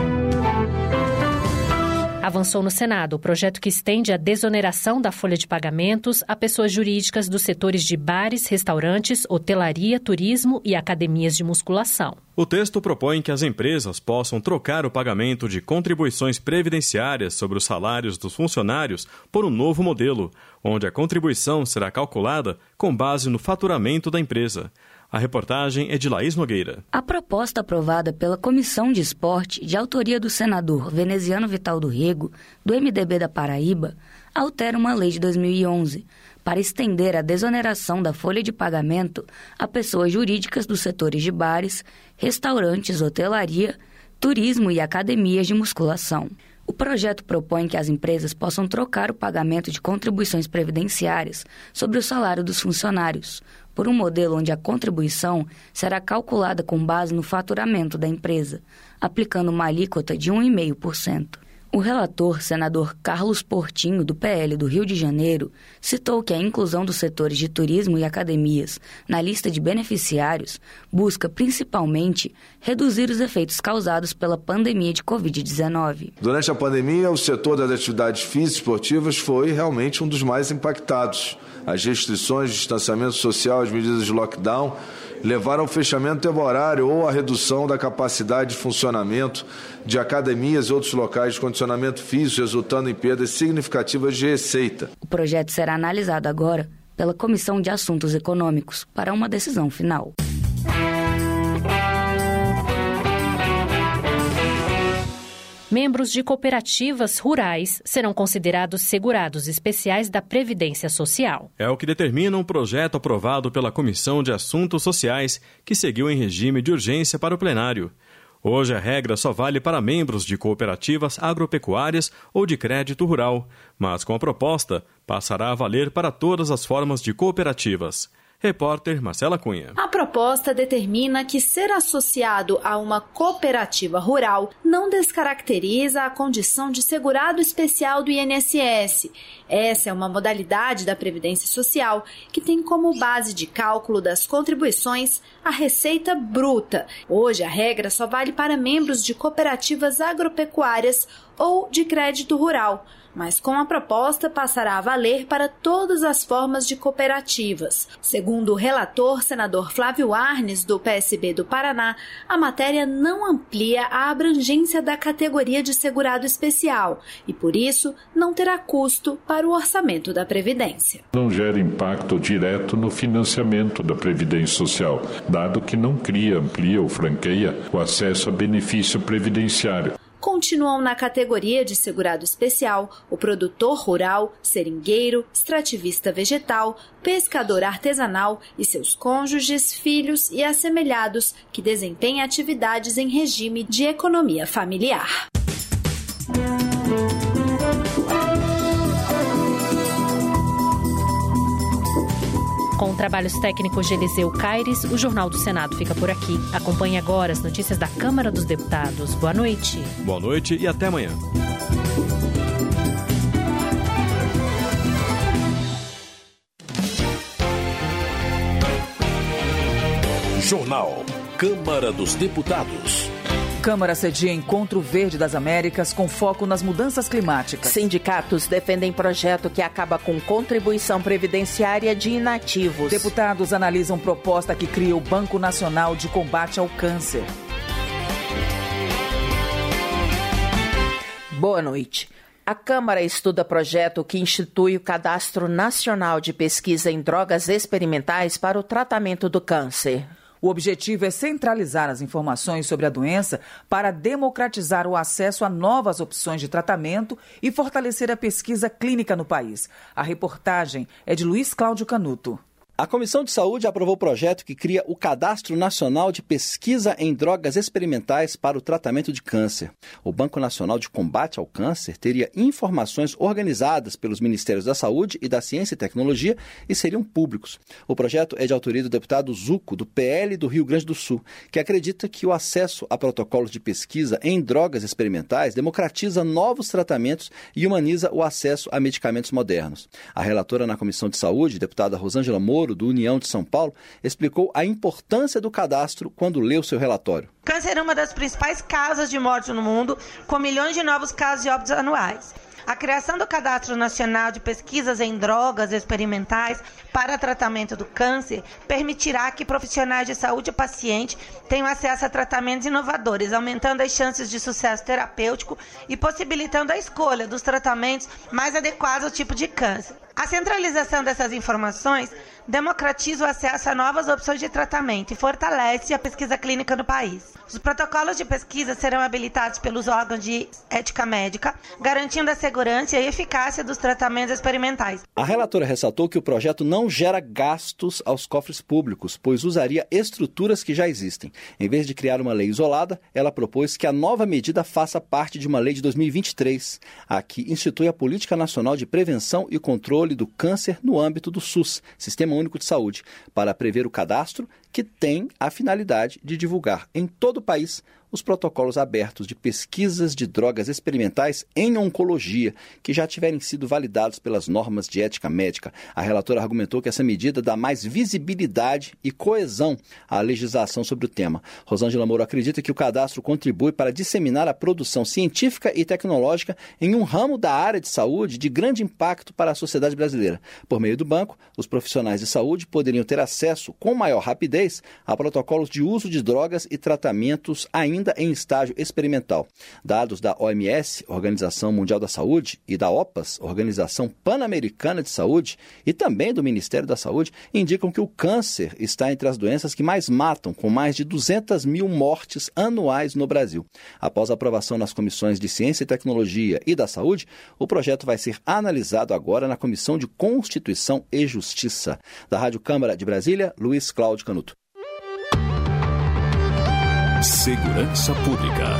Avançou no Senado o projeto que estende a desoneração da folha de pagamentos a pessoas jurídicas dos setores de bares, restaurantes, hotelaria, turismo e academias de musculação. O texto propõe que as empresas possam trocar o pagamento de contribuições previdenciárias sobre os salários dos funcionários por um novo modelo, onde a contribuição será calculada com base no faturamento da empresa. A reportagem é de Laís Nogueira. A proposta aprovada pela Comissão de Esporte, de autoria do senador Veneziano Vital do Rego, do M D B da Paraíba, altera uma lei de dois mil e onze para estender a desoneração da folha de pagamento a pessoas jurídicas dos setores de bares, restaurantes, hotelaria, turismo e academias de musculação. O projeto propõe que as empresas possam trocar o pagamento de contribuições previdenciárias sobre o salário dos funcionários, por um modelo onde a contribuição será calculada com base no faturamento da empresa, aplicando uma alíquota de um vírgula cinco por cento. O relator, senador Carlos Portinho, do P L do Rio de Janeiro, citou que a inclusão dos setores de turismo e academias na lista de beneficiários busca, principalmente, reduzir os efeitos causados pela pandemia de covid dezenove. Durante a pandemia, o setor das atividades físicas e esportivas foi realmente um dos mais impactados. As restrições de distanciamento social, as medidas de lockdown, levaram ao fechamento temporário ou à redução da capacidade de funcionamento de academias e outros locais de condicionamento físico, resultando em perdas significativas de receita. O projeto será analisado agora pela Comissão de Assuntos Econômicos para uma decisão final. Membros de cooperativas rurais serão considerados segurados especiais da Previdência Social. É o que determina um projeto aprovado pela Comissão de Assuntos Sociais, que seguiu em regime de urgência para o plenário. Hoje a regra só vale para membros de cooperativas agropecuárias ou de crédito rural, mas com a proposta passará a valer para todas as formas de cooperativas. Repórter Marcela Cunha. A proposta determina que ser associado a uma cooperativa rural não descaracteriza a condição de segurado especial do I N S S. Essa é uma modalidade da Previdência Social que tem como base de cálculo das contribuições a receita bruta. Hoje a regra só vale para membros de cooperativas agropecuárias ou de crédito rural. mas com a proposta passará a valer para todas as formas de cooperativas. Segundo o relator, senador Flávio Arnes, do P S B do Paraná, a matéria não amplia a abrangência da categoria de segurado especial e, por isso, não terá custo para o orçamento da Previdência. Não gera impacto direto no financiamento da Previdência Social, dado que não cria, amplia ou franqueia o acesso a benefício previdenciário. Continuam na categoria de segurado especial o produtor rural, seringueiro, extrativista vegetal, pescador artesanal e seus cônjuges, filhos e assemelhados que desempenham atividades em regime de economia familiar. Com trabalhos técnicos de Eliseu Caires, o Jornal do Senado fica por aqui. Acompanhe agora as notícias da Câmara dos Deputados. Boa noite. Boa noite e até amanhã. Jornal Câmara dos Deputados. Câmara cedia Encontro Verde das Américas com foco nas mudanças climáticas. Sindicatos defendem projeto que acaba com contribuição previdenciária de inativos. Deputados analisam proposta que cria o Banco Nacional de Combate ao Câncer. Boa noite. A Câmara estuda projeto que institui o Cadastro Nacional de Pesquisa em Drogas Experimentais para o tratamento do câncer. O objetivo é centralizar as informações sobre a doença para democratizar o acesso a novas opções de tratamento e fortalecer a pesquisa clínica no país. A reportagem é de Luiz Cláudio Canuto. A Comissão de Saúde aprovou o projeto que cria o Cadastro Nacional de Pesquisa em Drogas Experimentais para o Tratamento de Câncer. O Banco Nacional de Combate ao Câncer teria informações organizadas pelos Ministérios da Saúde e da Ciência e Tecnologia e seriam públicos. O projeto é de autoria do deputado Zuco, do P L do Rio Grande do Sul, que acredita que o acesso a protocolos de pesquisa em drogas experimentais democratiza novos tratamentos e humaniza o acesso a medicamentos modernos. A relatora na Comissão de Saúde, deputada Rosângela Moro, do União de São Paulo, explicou a importância do cadastro quando leu seu relatório. Câncer é uma das principais causas de morte no mundo, com milhões de novos casos de óbitos anuais. A criação do Cadastro Nacional de Pesquisas em Drogas Experimentais para tratamento do câncer permitirá que profissionais de saúde e paciente tenham acesso a tratamentos inovadores, aumentando as chances de sucesso terapêutico e possibilitando a escolha dos tratamentos mais adequados ao tipo de câncer. A centralização dessas informações democratiza o acesso a novas opções de tratamento e fortalece a pesquisa clínica no país. Os protocolos de pesquisa serão habilitados pelos órgãos de ética médica, garantindo a segurança e a eficácia dos tratamentos experimentais. A relatora ressaltou que o projeto não gera gastos aos cofres públicos, pois usaria estruturas que já existem. Em vez de criar uma lei isolada, ela propôs que a nova medida faça parte de uma lei de dois mil e vinte e três, a que institui a Política Nacional de Prevenção e Controle do Câncer no âmbito do SUS, Sistema Único de Saúde, para prever o cadastro que tem a finalidade de divulgar em todo o país os protocolos abertos de pesquisas de drogas experimentais em oncologia, que já tiverem sido validados pelas normas de ética médica. A relatora argumentou que essa medida dá mais visibilidade e coesão à legislação sobre o tema. Rosângela Moro acredita que o cadastro contribui para disseminar a produção científica e tecnológica em um ramo da área de saúde de grande impacto para a sociedade brasileira. Por meio do banco, os profissionais de saúde poderiam ter acesso com maior rapidez a protocolos de uso de drogas e tratamentos ainda em estágio experimental. Dados da O M S, Organização Mundial da Saúde, e da OPAS, Organização Pan-Americana de Saúde, e também do Ministério da Saúde, indicam que o câncer está entre as doenças que mais matam, com mais de duzentas mil mortes anuais no Brasil. Após a aprovação nas comissões de Ciência e Tecnologia e da Saúde, o projeto vai ser analisado agora na Comissão de Constituição e Justiça. Da Rádio Câmara de Brasília, Luiz Cláudio Canuto. Segurança Pública.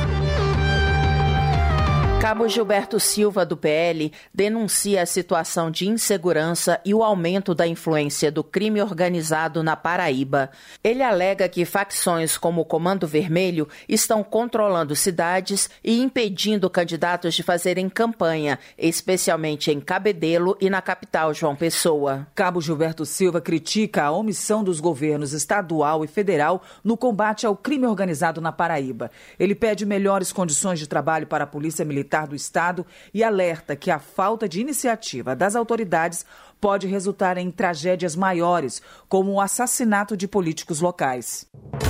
Cabo Gilberto Silva, do P L, denuncia a situação de insegurança e o aumento da influência do crime organizado na Paraíba. Ele alega que facções como o Comando Vermelho estão controlando cidades e impedindo candidatos de fazerem campanha, especialmente em Cabedelo e na capital João Pessoa. Cabo Gilberto Silva critica a omissão dos governos estadual e federal no combate ao crime organizado na Paraíba. Ele pede melhores condições de trabalho para a Polícia Militar Militar do Estado e alerta que a falta de iniciativa das autoridades pode resultar em tragédias maiores, como o assassinato de políticos locais.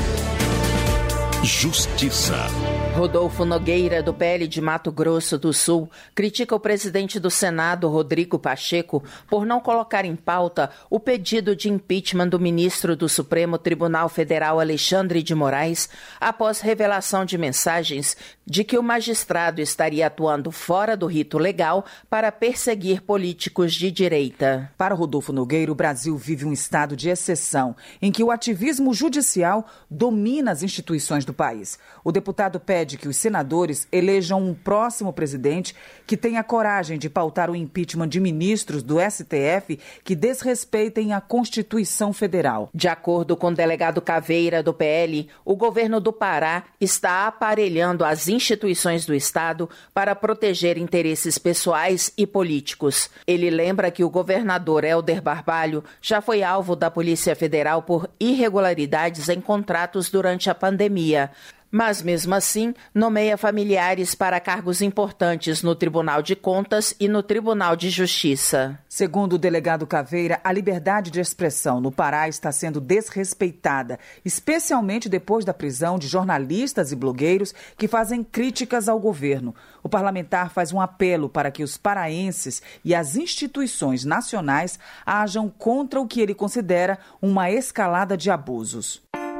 Justiça. Rodolfo Nogueira, do P L de Mato Grosso do Sul, critica o presidente do Senado, Rodrigo Pacheco, por não colocar em pauta o pedido de impeachment do ministro do Supremo Tribunal Federal, Alexandre de Moraes, após revelação de mensagens de que o magistrado estaria atuando fora do rito legal para perseguir políticos de direita. Para Rodolfo Nogueira, o Brasil vive um estado de exceção, em que o ativismo judicial domina as instituições do país. O deputado pede que os senadores elejam um próximo presidente que tenha coragem de pautar o impeachment de ministros do S T F que desrespeitem a Constituição Federal. De acordo com o delegado Caveira, do P L, o governo do Pará está aparelhando as instituições do Estado para proteger interesses pessoais e políticos. Ele lembra que o governador Helder Barbalho já foi alvo da Polícia Federal por irregularidades em contratos durante a pandemia. Mas, mesmo assim, nomeia familiares para cargos importantes no Tribunal de Contas e no Tribunal de Justiça. Segundo o delegado Caveira, a liberdade de expressão no Pará está sendo desrespeitada, especialmente depois da prisão de jornalistas e blogueiros que fazem críticas ao governo. O parlamentar faz um apelo para que os paraenses e as instituições nacionais ajam contra o que ele considera uma escalada de abusos.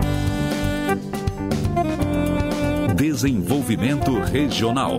Desenvolvimento Regional.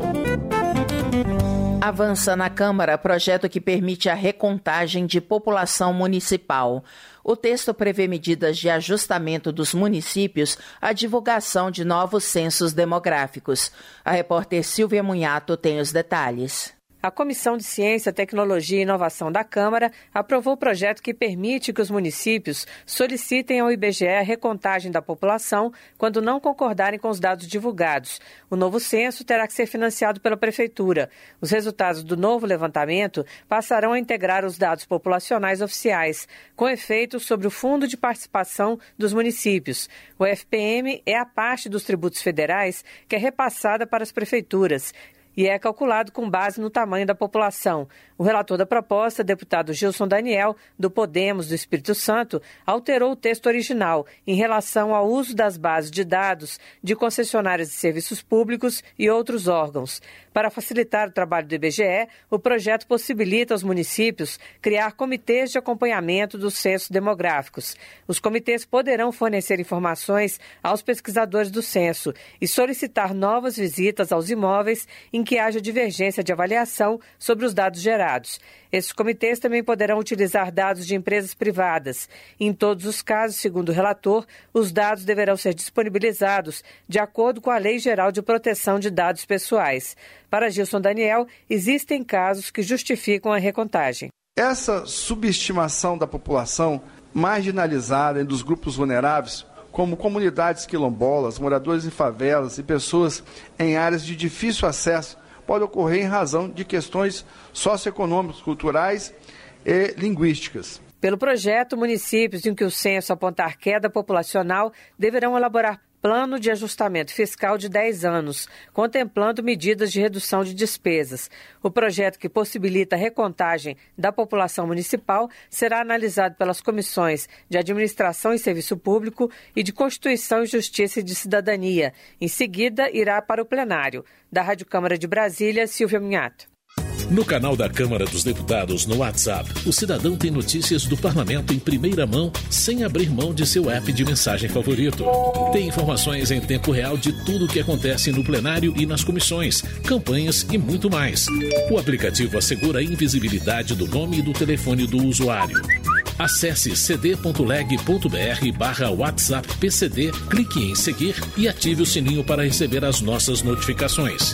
Avança na Câmara projeto que permite a recontagem de população municipal. O texto prevê medidas de ajustamento dos municípios à divulgação de novos censos demográficos. A repórter Silvia Munhato tem os detalhes. A Comissão de Ciência, Tecnologia e Inovação da Câmara aprovou o projeto que permite que os municípios solicitem ao I B G E a recontagem da população quando não concordarem com os dados divulgados. O novo censo terá que ser financiado pela Prefeitura. Os resultados do novo levantamento passarão a integrar os dados populacionais oficiais, com efeito sobre o Fundo de Participação dos Municípios. O F P M é a parte dos tributos federais que é repassada para as prefeituras e é calculado com base no tamanho da população. O relator da proposta, deputado Gilson Daniel, do Podemos do Espírito Santo, alterou o texto original em relação ao uso das bases de dados de concessionárias de serviços públicos e outros órgãos. Para facilitar o trabalho do I B G E, o projeto possibilita aos municípios criar comitês de acompanhamento dos censos demográficos. Os comitês poderão fornecer informações aos pesquisadores do censo e solicitar novas visitas aos imóveis em que haja divergência de avaliação sobre os dados gerados. Esses comitês também poderão utilizar dados de empresas privadas. Em todos os casos, segundo o relator, os dados deverão ser disponibilizados de acordo com a Lei Geral de Proteção de Dados Pessoais. Para Gilson Daniel, existem casos que justificam a recontagem. Essa subestimação da população marginalizada e dos grupos vulneráveis, como comunidades quilombolas, moradores em favelas e pessoas em áreas de difícil acesso, pode ocorrer em razão de questões socioeconômicas, culturais e linguísticas. Pelo projeto, municípios em que o censo apontar queda populacional deverão elaborar plano de ajustamento fiscal de dez anos, contemplando medidas de redução de despesas. O projeto que possibilita a recontagem da população municipal será analisado pelas comissões de Administração e Serviço Público e de Constituição e Justiça e de Cidadania. Em seguida, irá para o plenário. Da Rádio Câmara de Brasília, Silvia Minhato. No canal da Câmara dos Deputados no WhatsApp, o cidadão tem notícias do parlamento em primeira mão, sem abrir mão de seu app de mensagem favorito. Tem informações em tempo real de tudo o que acontece no plenário e nas comissões, campanhas e muito mais. O aplicativo assegura a invisibilidade do nome e do telefone do usuário. Acesse cd.leg.br barra WhatsApp P C D, clique em seguir e ative o sininho para receber as nossas notificações.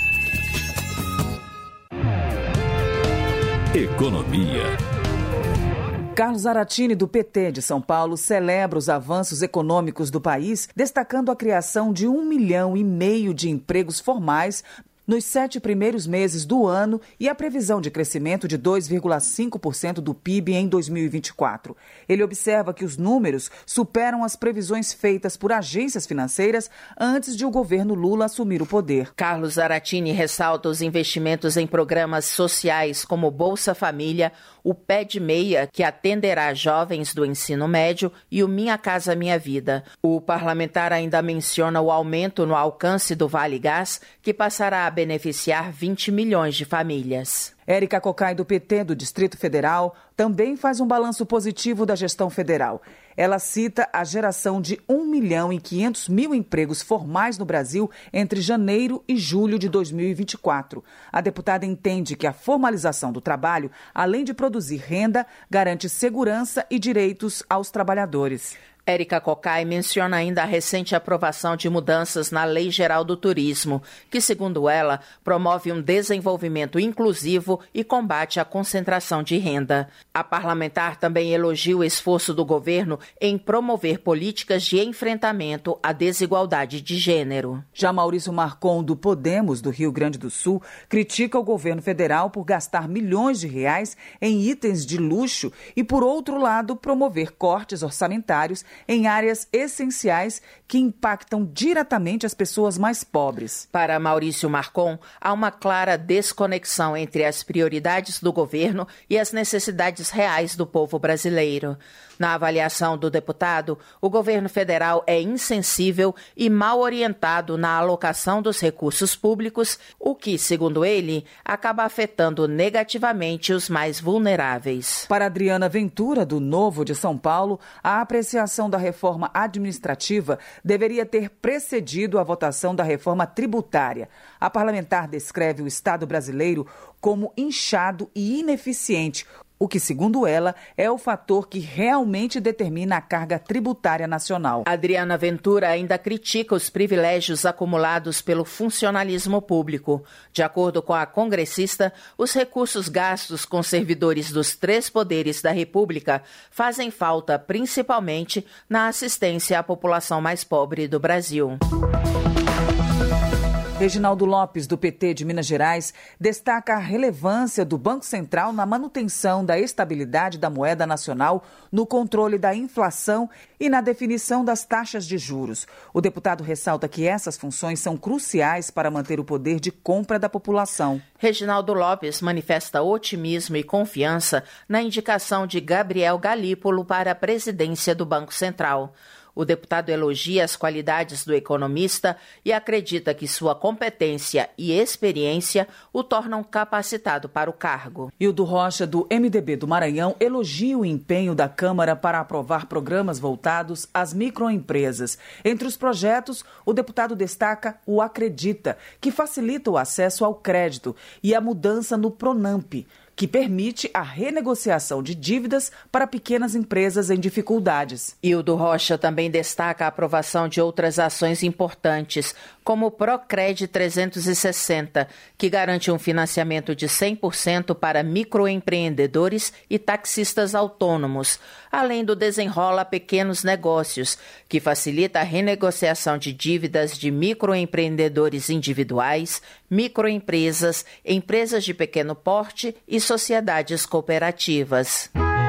Economia. Carlos Zaratini, do P T de São Paulo, celebra os avanços econômicos do país, destacando a criação de um milhão e meio de empregos formais nos sete primeiros meses do ano e a previsão de crescimento de dois vírgula cinco por cento do P I B em dois mil e vinte e quatro. Ele observa que os números superam as previsões feitas por agências financeiras antes de o governo Lula assumir o poder. Carlos Zaratini ressalta os investimentos em programas sociais como Bolsa Família, o Pé de Meia, que atenderá jovens do ensino médio, e o Minha Casa Minha Vida. O parlamentar ainda menciona o aumento no alcance do Vale Gás, que passará a beneficiar vinte milhões de famílias. Érica Cocai, do P T do Distrito Federal, também faz um balanço positivo da gestão federal. Ela cita a geração de um milhão e quinhentos mil empregos formais no Brasil entre janeiro e julho de dois mil e vinte e quatro. A deputada entende que a formalização do trabalho, além de produzir renda, garante segurança e direitos aos trabalhadores. Érica Cocai menciona ainda a recente aprovação de mudanças na Lei Geral do Turismo, que, segundo ela, promove um desenvolvimento inclusivo e combate à concentração de renda. A parlamentar também elogia o esforço do governo em promover políticas de enfrentamento à desigualdade de gênero. Já Maurício Marcon, do Podemos, do Rio Grande do Sul, critica o governo federal por gastar milhões de reais em itens de luxo e, por outro lado, promover cortes orçamentários em áreas essenciais que impactam diretamente as pessoas mais pobres. Para Maurício Marcon, há uma clara desconexão entre as prioridades do governo e as necessidades reais do povo brasileiro. Na avaliação do deputado, o governo federal é insensível e mal orientado na alocação dos recursos públicos, o que, segundo ele, acaba afetando negativamente os mais vulneráveis. Para Adriana Ventura, do Novo de São Paulo, a apreciação da reforma administrativa deveria ter precedido a votação da reforma tributária. A parlamentar descreve o Estado brasileiro como inchado e ineficiente, o que, segundo ela, é o fator que realmente determina a carga tributária nacional. Adriana Ventura ainda critica os privilégios acumulados pelo funcionalismo público. De acordo com a congressista, os recursos gastos com servidores dos três poderes da República fazem falta principalmente na assistência à população mais pobre do Brasil. Reginaldo Lopes, do P T de Minas Gerais, destaca a relevância do Banco Central na manutenção da estabilidade da moeda nacional, no controle da inflação e na definição das taxas de juros. O deputado ressalta que essas funções são cruciais para manter o poder de compra da população. Reginaldo Lopes manifesta otimismo e confiança na indicação de Gabriel Galípolo para a presidência do Banco Central. O deputado elogia as qualidades do economista e acredita que sua competência e experiência o tornam capacitado para o cargo. Hildo Rocha, do M D B do Maranhão, elogia o empenho da Câmara para aprovar programas voltados às microempresas. Entre os projetos, o deputado destaca o Acredita, que facilita o acesso ao crédito, e a mudança no Pronamp, que permite a renegociação de dívidas para pequenas empresas em dificuldades. Hildo Rocha também destaca a aprovação de outras ações importantes, como o Procred trezentos e sessenta, que garante um financiamento de cem por cento para microempreendedores e taxistas autônomos, além do Desenrola Pequenos Negócios, que facilita a renegociação de dívidas de microempreendedores individuais, microempresas, empresas de pequeno porte e sociedades cooperativas.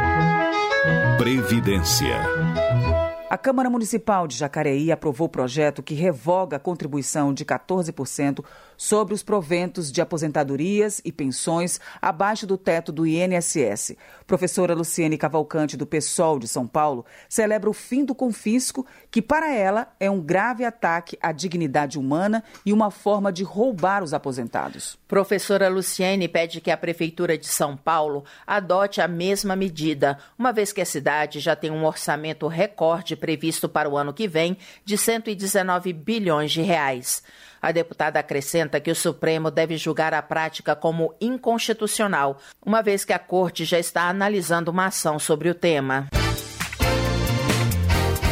Previdência. A Câmara Municipal de Jacareí aprovou o projeto que revoga a contribuição de quatorze por cento sobre os proventos de aposentadorias e pensões abaixo do teto do I N S S. Professora Luciene Cavalcante, do PSOL de São Paulo, celebra o fim do confisco, que para ela é um grave ataque à dignidade humana e uma forma de roubar os aposentados. Professora Luciene pede que a Prefeitura de São Paulo adote a mesma medida, uma vez que a cidade já tem um orçamento recorde previsto para o ano que vem de cento e dezenove bilhões de reais. A deputada acrescenta que o Supremo deve julgar a prática como inconstitucional, uma vez que a Corte já está analisando uma ação sobre o tema.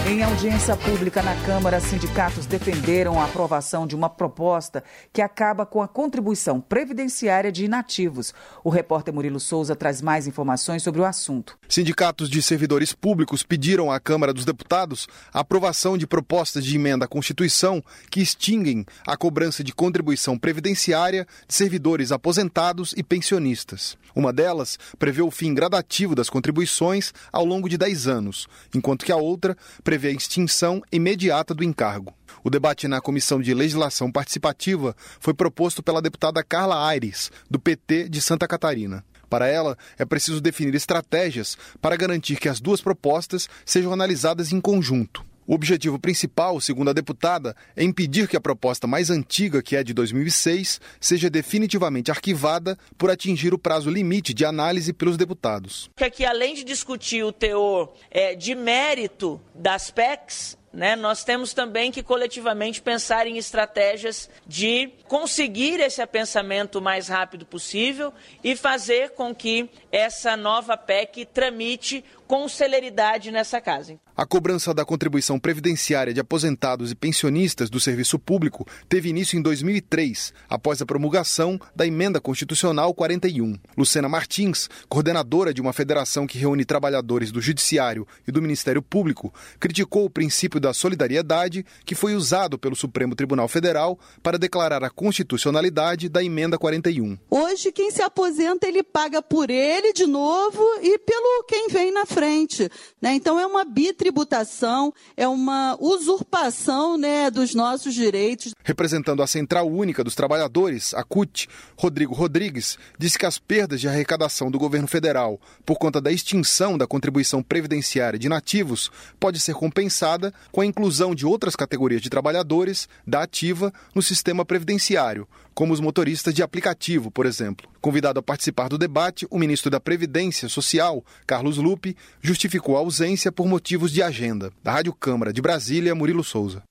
Em audiência pública na Câmara, sindicatos defenderam a aprovação de uma proposta que acaba com a contribuição previdenciária de inativos. O repórter Murilo Souza traz mais informações sobre o assunto. Sindicatos de servidores públicos pediram à Câmara dos Deputados a aprovação de propostas de emenda à Constituição que extinguem a cobrança de contribuição previdenciária de servidores aposentados e pensionistas. Uma delas prevê o fim gradativo das contribuições ao longo de dez anos, enquanto que a outra prevê a extinção imediata do encargo. O debate na Comissão de Legislação Participativa foi proposto pela deputada Carla Aires, do P T de Santa Catarina. Para ela, é preciso definir estratégias para garantir que as duas propostas sejam analisadas em conjunto. O objetivo principal, segundo a deputada, é impedir que a proposta mais antiga, que é de dois mil e seis, seja definitivamente arquivada por atingir o prazo limite de análise pelos deputados. Que aqui, além de discutir o teor é, de mérito das P E Cs, né, nós temos também que coletivamente pensar em estratégias de conseguir esse apensamento o mais rápido possível e fazer com que essa nova P E C tramite com celeridade nessa casa. A cobrança da contribuição previdenciária de aposentados e pensionistas do serviço público teve início em dois mil e três, após a promulgação da Emenda Constitucional quarenta e um. Lucena Martins, coordenadora de uma federação que reúne trabalhadores do Judiciário e do Ministério Público, criticou o princípio da solidariedade que foi usado pelo Supremo Tribunal Federal para declarar a constitucionalidade da Emenda quarenta e um. Hoje, quem se aposenta, ele paga por ele de novo e pelo quem vem na frente, né? Então é uma bitributação, é uma usurpação, né, dos nossos direitos. Representando a Central Única dos Trabalhadores, a C U T, Rodrigo Rodrigues, disse que as perdas de arrecadação do governo federal por conta da extinção da contribuição previdenciária de inativos pode ser compensada com a inclusão de outras categorias de trabalhadores da ativa no sistema previdenciário, como os motoristas de aplicativo, por exemplo. Convidado a participar do debate, o ministro da Previdência Social, Carlos Lupe, justificou a ausência por motivos de agenda. Da Rádio Câmara de Brasília, Murilo Souza.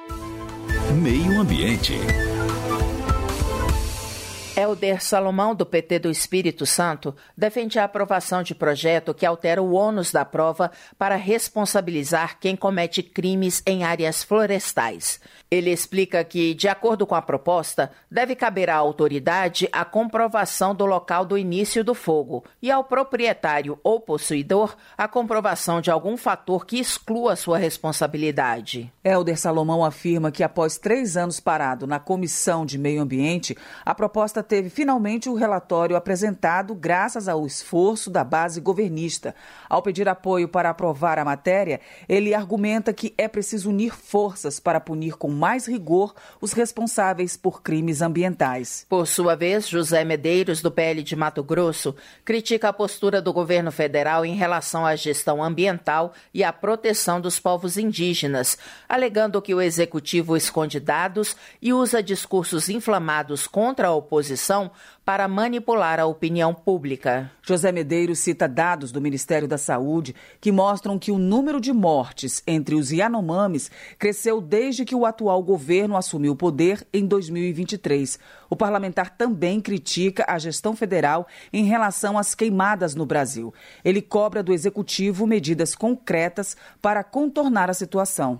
Meio Ambiente. Helder Salomão, do P T do Espírito Santo, defende a aprovação de projeto que altera o ônus da prova para responsabilizar quem comete crimes em áreas florestais. Ele explica que, de acordo com a proposta, deve caber à autoridade a comprovação do local do início do fogo e ao proprietário ou possuidor a comprovação de algum fator que exclua sua responsabilidade. Helder Salomão afirma que, após três anos parado na Comissão de Meio Ambiente, a proposta teve finalmente o relatório apresentado graças ao esforço da base governista. Ao pedir apoio para aprovar a matéria, ele argumenta que é preciso unir forças para punir com mais rigor os responsáveis por crimes ambientais. Por sua vez, José Medeiros, do P L de Mato Grosso, critica a postura do governo federal em relação à gestão ambiental e à proteção dos povos indígenas, alegando que o executivo esconde dados e usa discursos inflamados contra a oposição para manipular a opinião pública. José Medeiros cita dados do Ministério da Saúde que mostram que o número de mortes entre os Yanomamis cresceu desde que o atual governo assumiu o poder em dois mil e vinte e três. O parlamentar também critica a gestão federal em relação às queimadas no Brasil. Ele cobra do executivo medidas concretas para contornar a situação.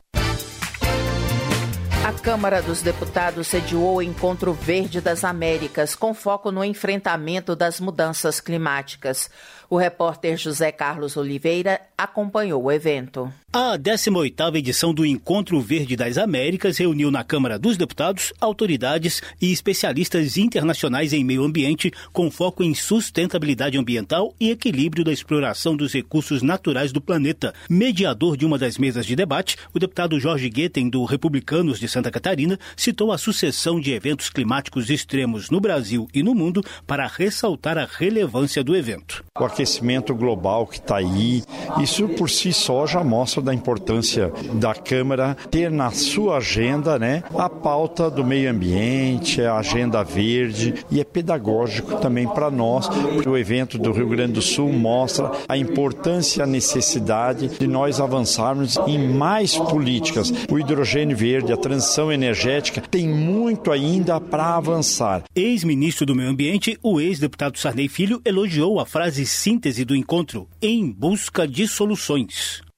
A Câmara dos Deputados sediou o Encontro Verde das Américas, com foco no enfrentamento das mudanças climáticas. O repórter José Carlos Oliveira acompanhou o evento. A décima oitava edição do Encontro Verde das Américas reuniu na Câmara dos Deputados autoridades e especialistas internacionais em meio ambiente com foco em sustentabilidade ambiental e equilíbrio da exploração dos recursos naturais do planeta. Mediador de uma das mesas de debate, o deputado Jorge Guetem, do Republicanos de Santa Catarina, citou a sucessão de eventos climáticos extremos no Brasil e no mundo para ressaltar a relevância do evento. O aquecimento global que está aí, isso por si só já mostra da importância da Câmara ter na sua agenda, né, a pauta do meio ambiente, a agenda verde, e é pedagógico também para nós. O evento do Rio Grande do Sul mostra a importância e a necessidade de nós avançarmos em mais políticas. O hidrogênio verde, a transição energética, tem muito ainda para avançar. Ex-ministro do Meio Ambiente, o ex-deputado Sarney Filho elogiou a frase síntese do encontro: em busca de soluções.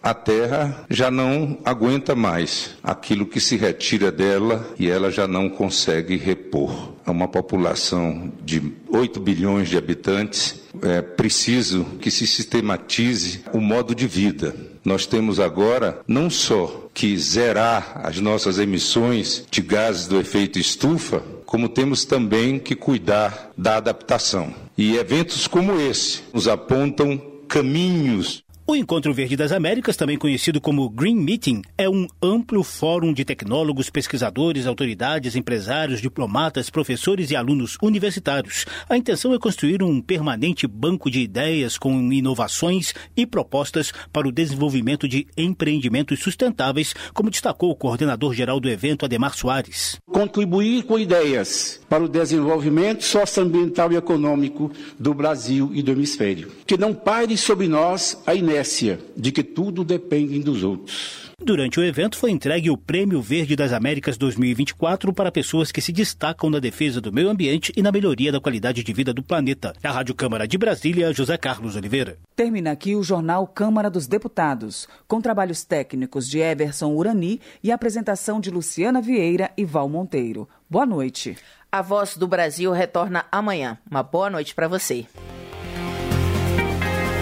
A terra já não aguenta mais aquilo que se retira dela e ela já não consegue repor. É uma população de oito bilhões de habitantes. É preciso que se sistematize o modo de vida. Nós temos agora não só que zerar as nossas emissões de gases do efeito estufa, como temos também que cuidar da adaptação. E eventos como esse nos apontam caminhos. O Encontro Verde das Américas, também conhecido como Green Meeting, é um amplo fórum de tecnólogos, pesquisadores, autoridades, empresários, diplomatas, professores e alunos universitários. A intenção é construir um permanente banco de ideias com inovações e propostas para o desenvolvimento de empreendimentos sustentáveis, como destacou o coordenador-geral do evento, Ademar Soares. Contribuir com ideias para o desenvolvimento socioambiental e econômico do Brasil e do hemisfério. Que não pare sobre nós a inércia de que tudo depende dos outros. Durante o evento foi entregue o Prêmio Verde das Américas dois mil e vinte e quatro para pessoas que se destacam na defesa do meio ambiente e na melhoria da qualidade de vida do planeta. Da Rádio Câmara de Brasília, José Carlos Oliveira. Termina aqui o Jornal Câmara dos Deputados, com trabalhos técnicos de Everson Urani e apresentação de Luciana Vieira e Val Monteiro. Boa noite. A Voz do Brasil retorna amanhã. Uma boa noite para você.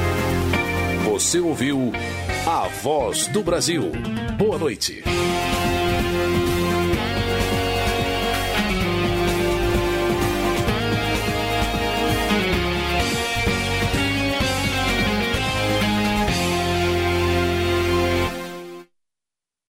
Você ouviu A Voz do Brasil. Boa noite.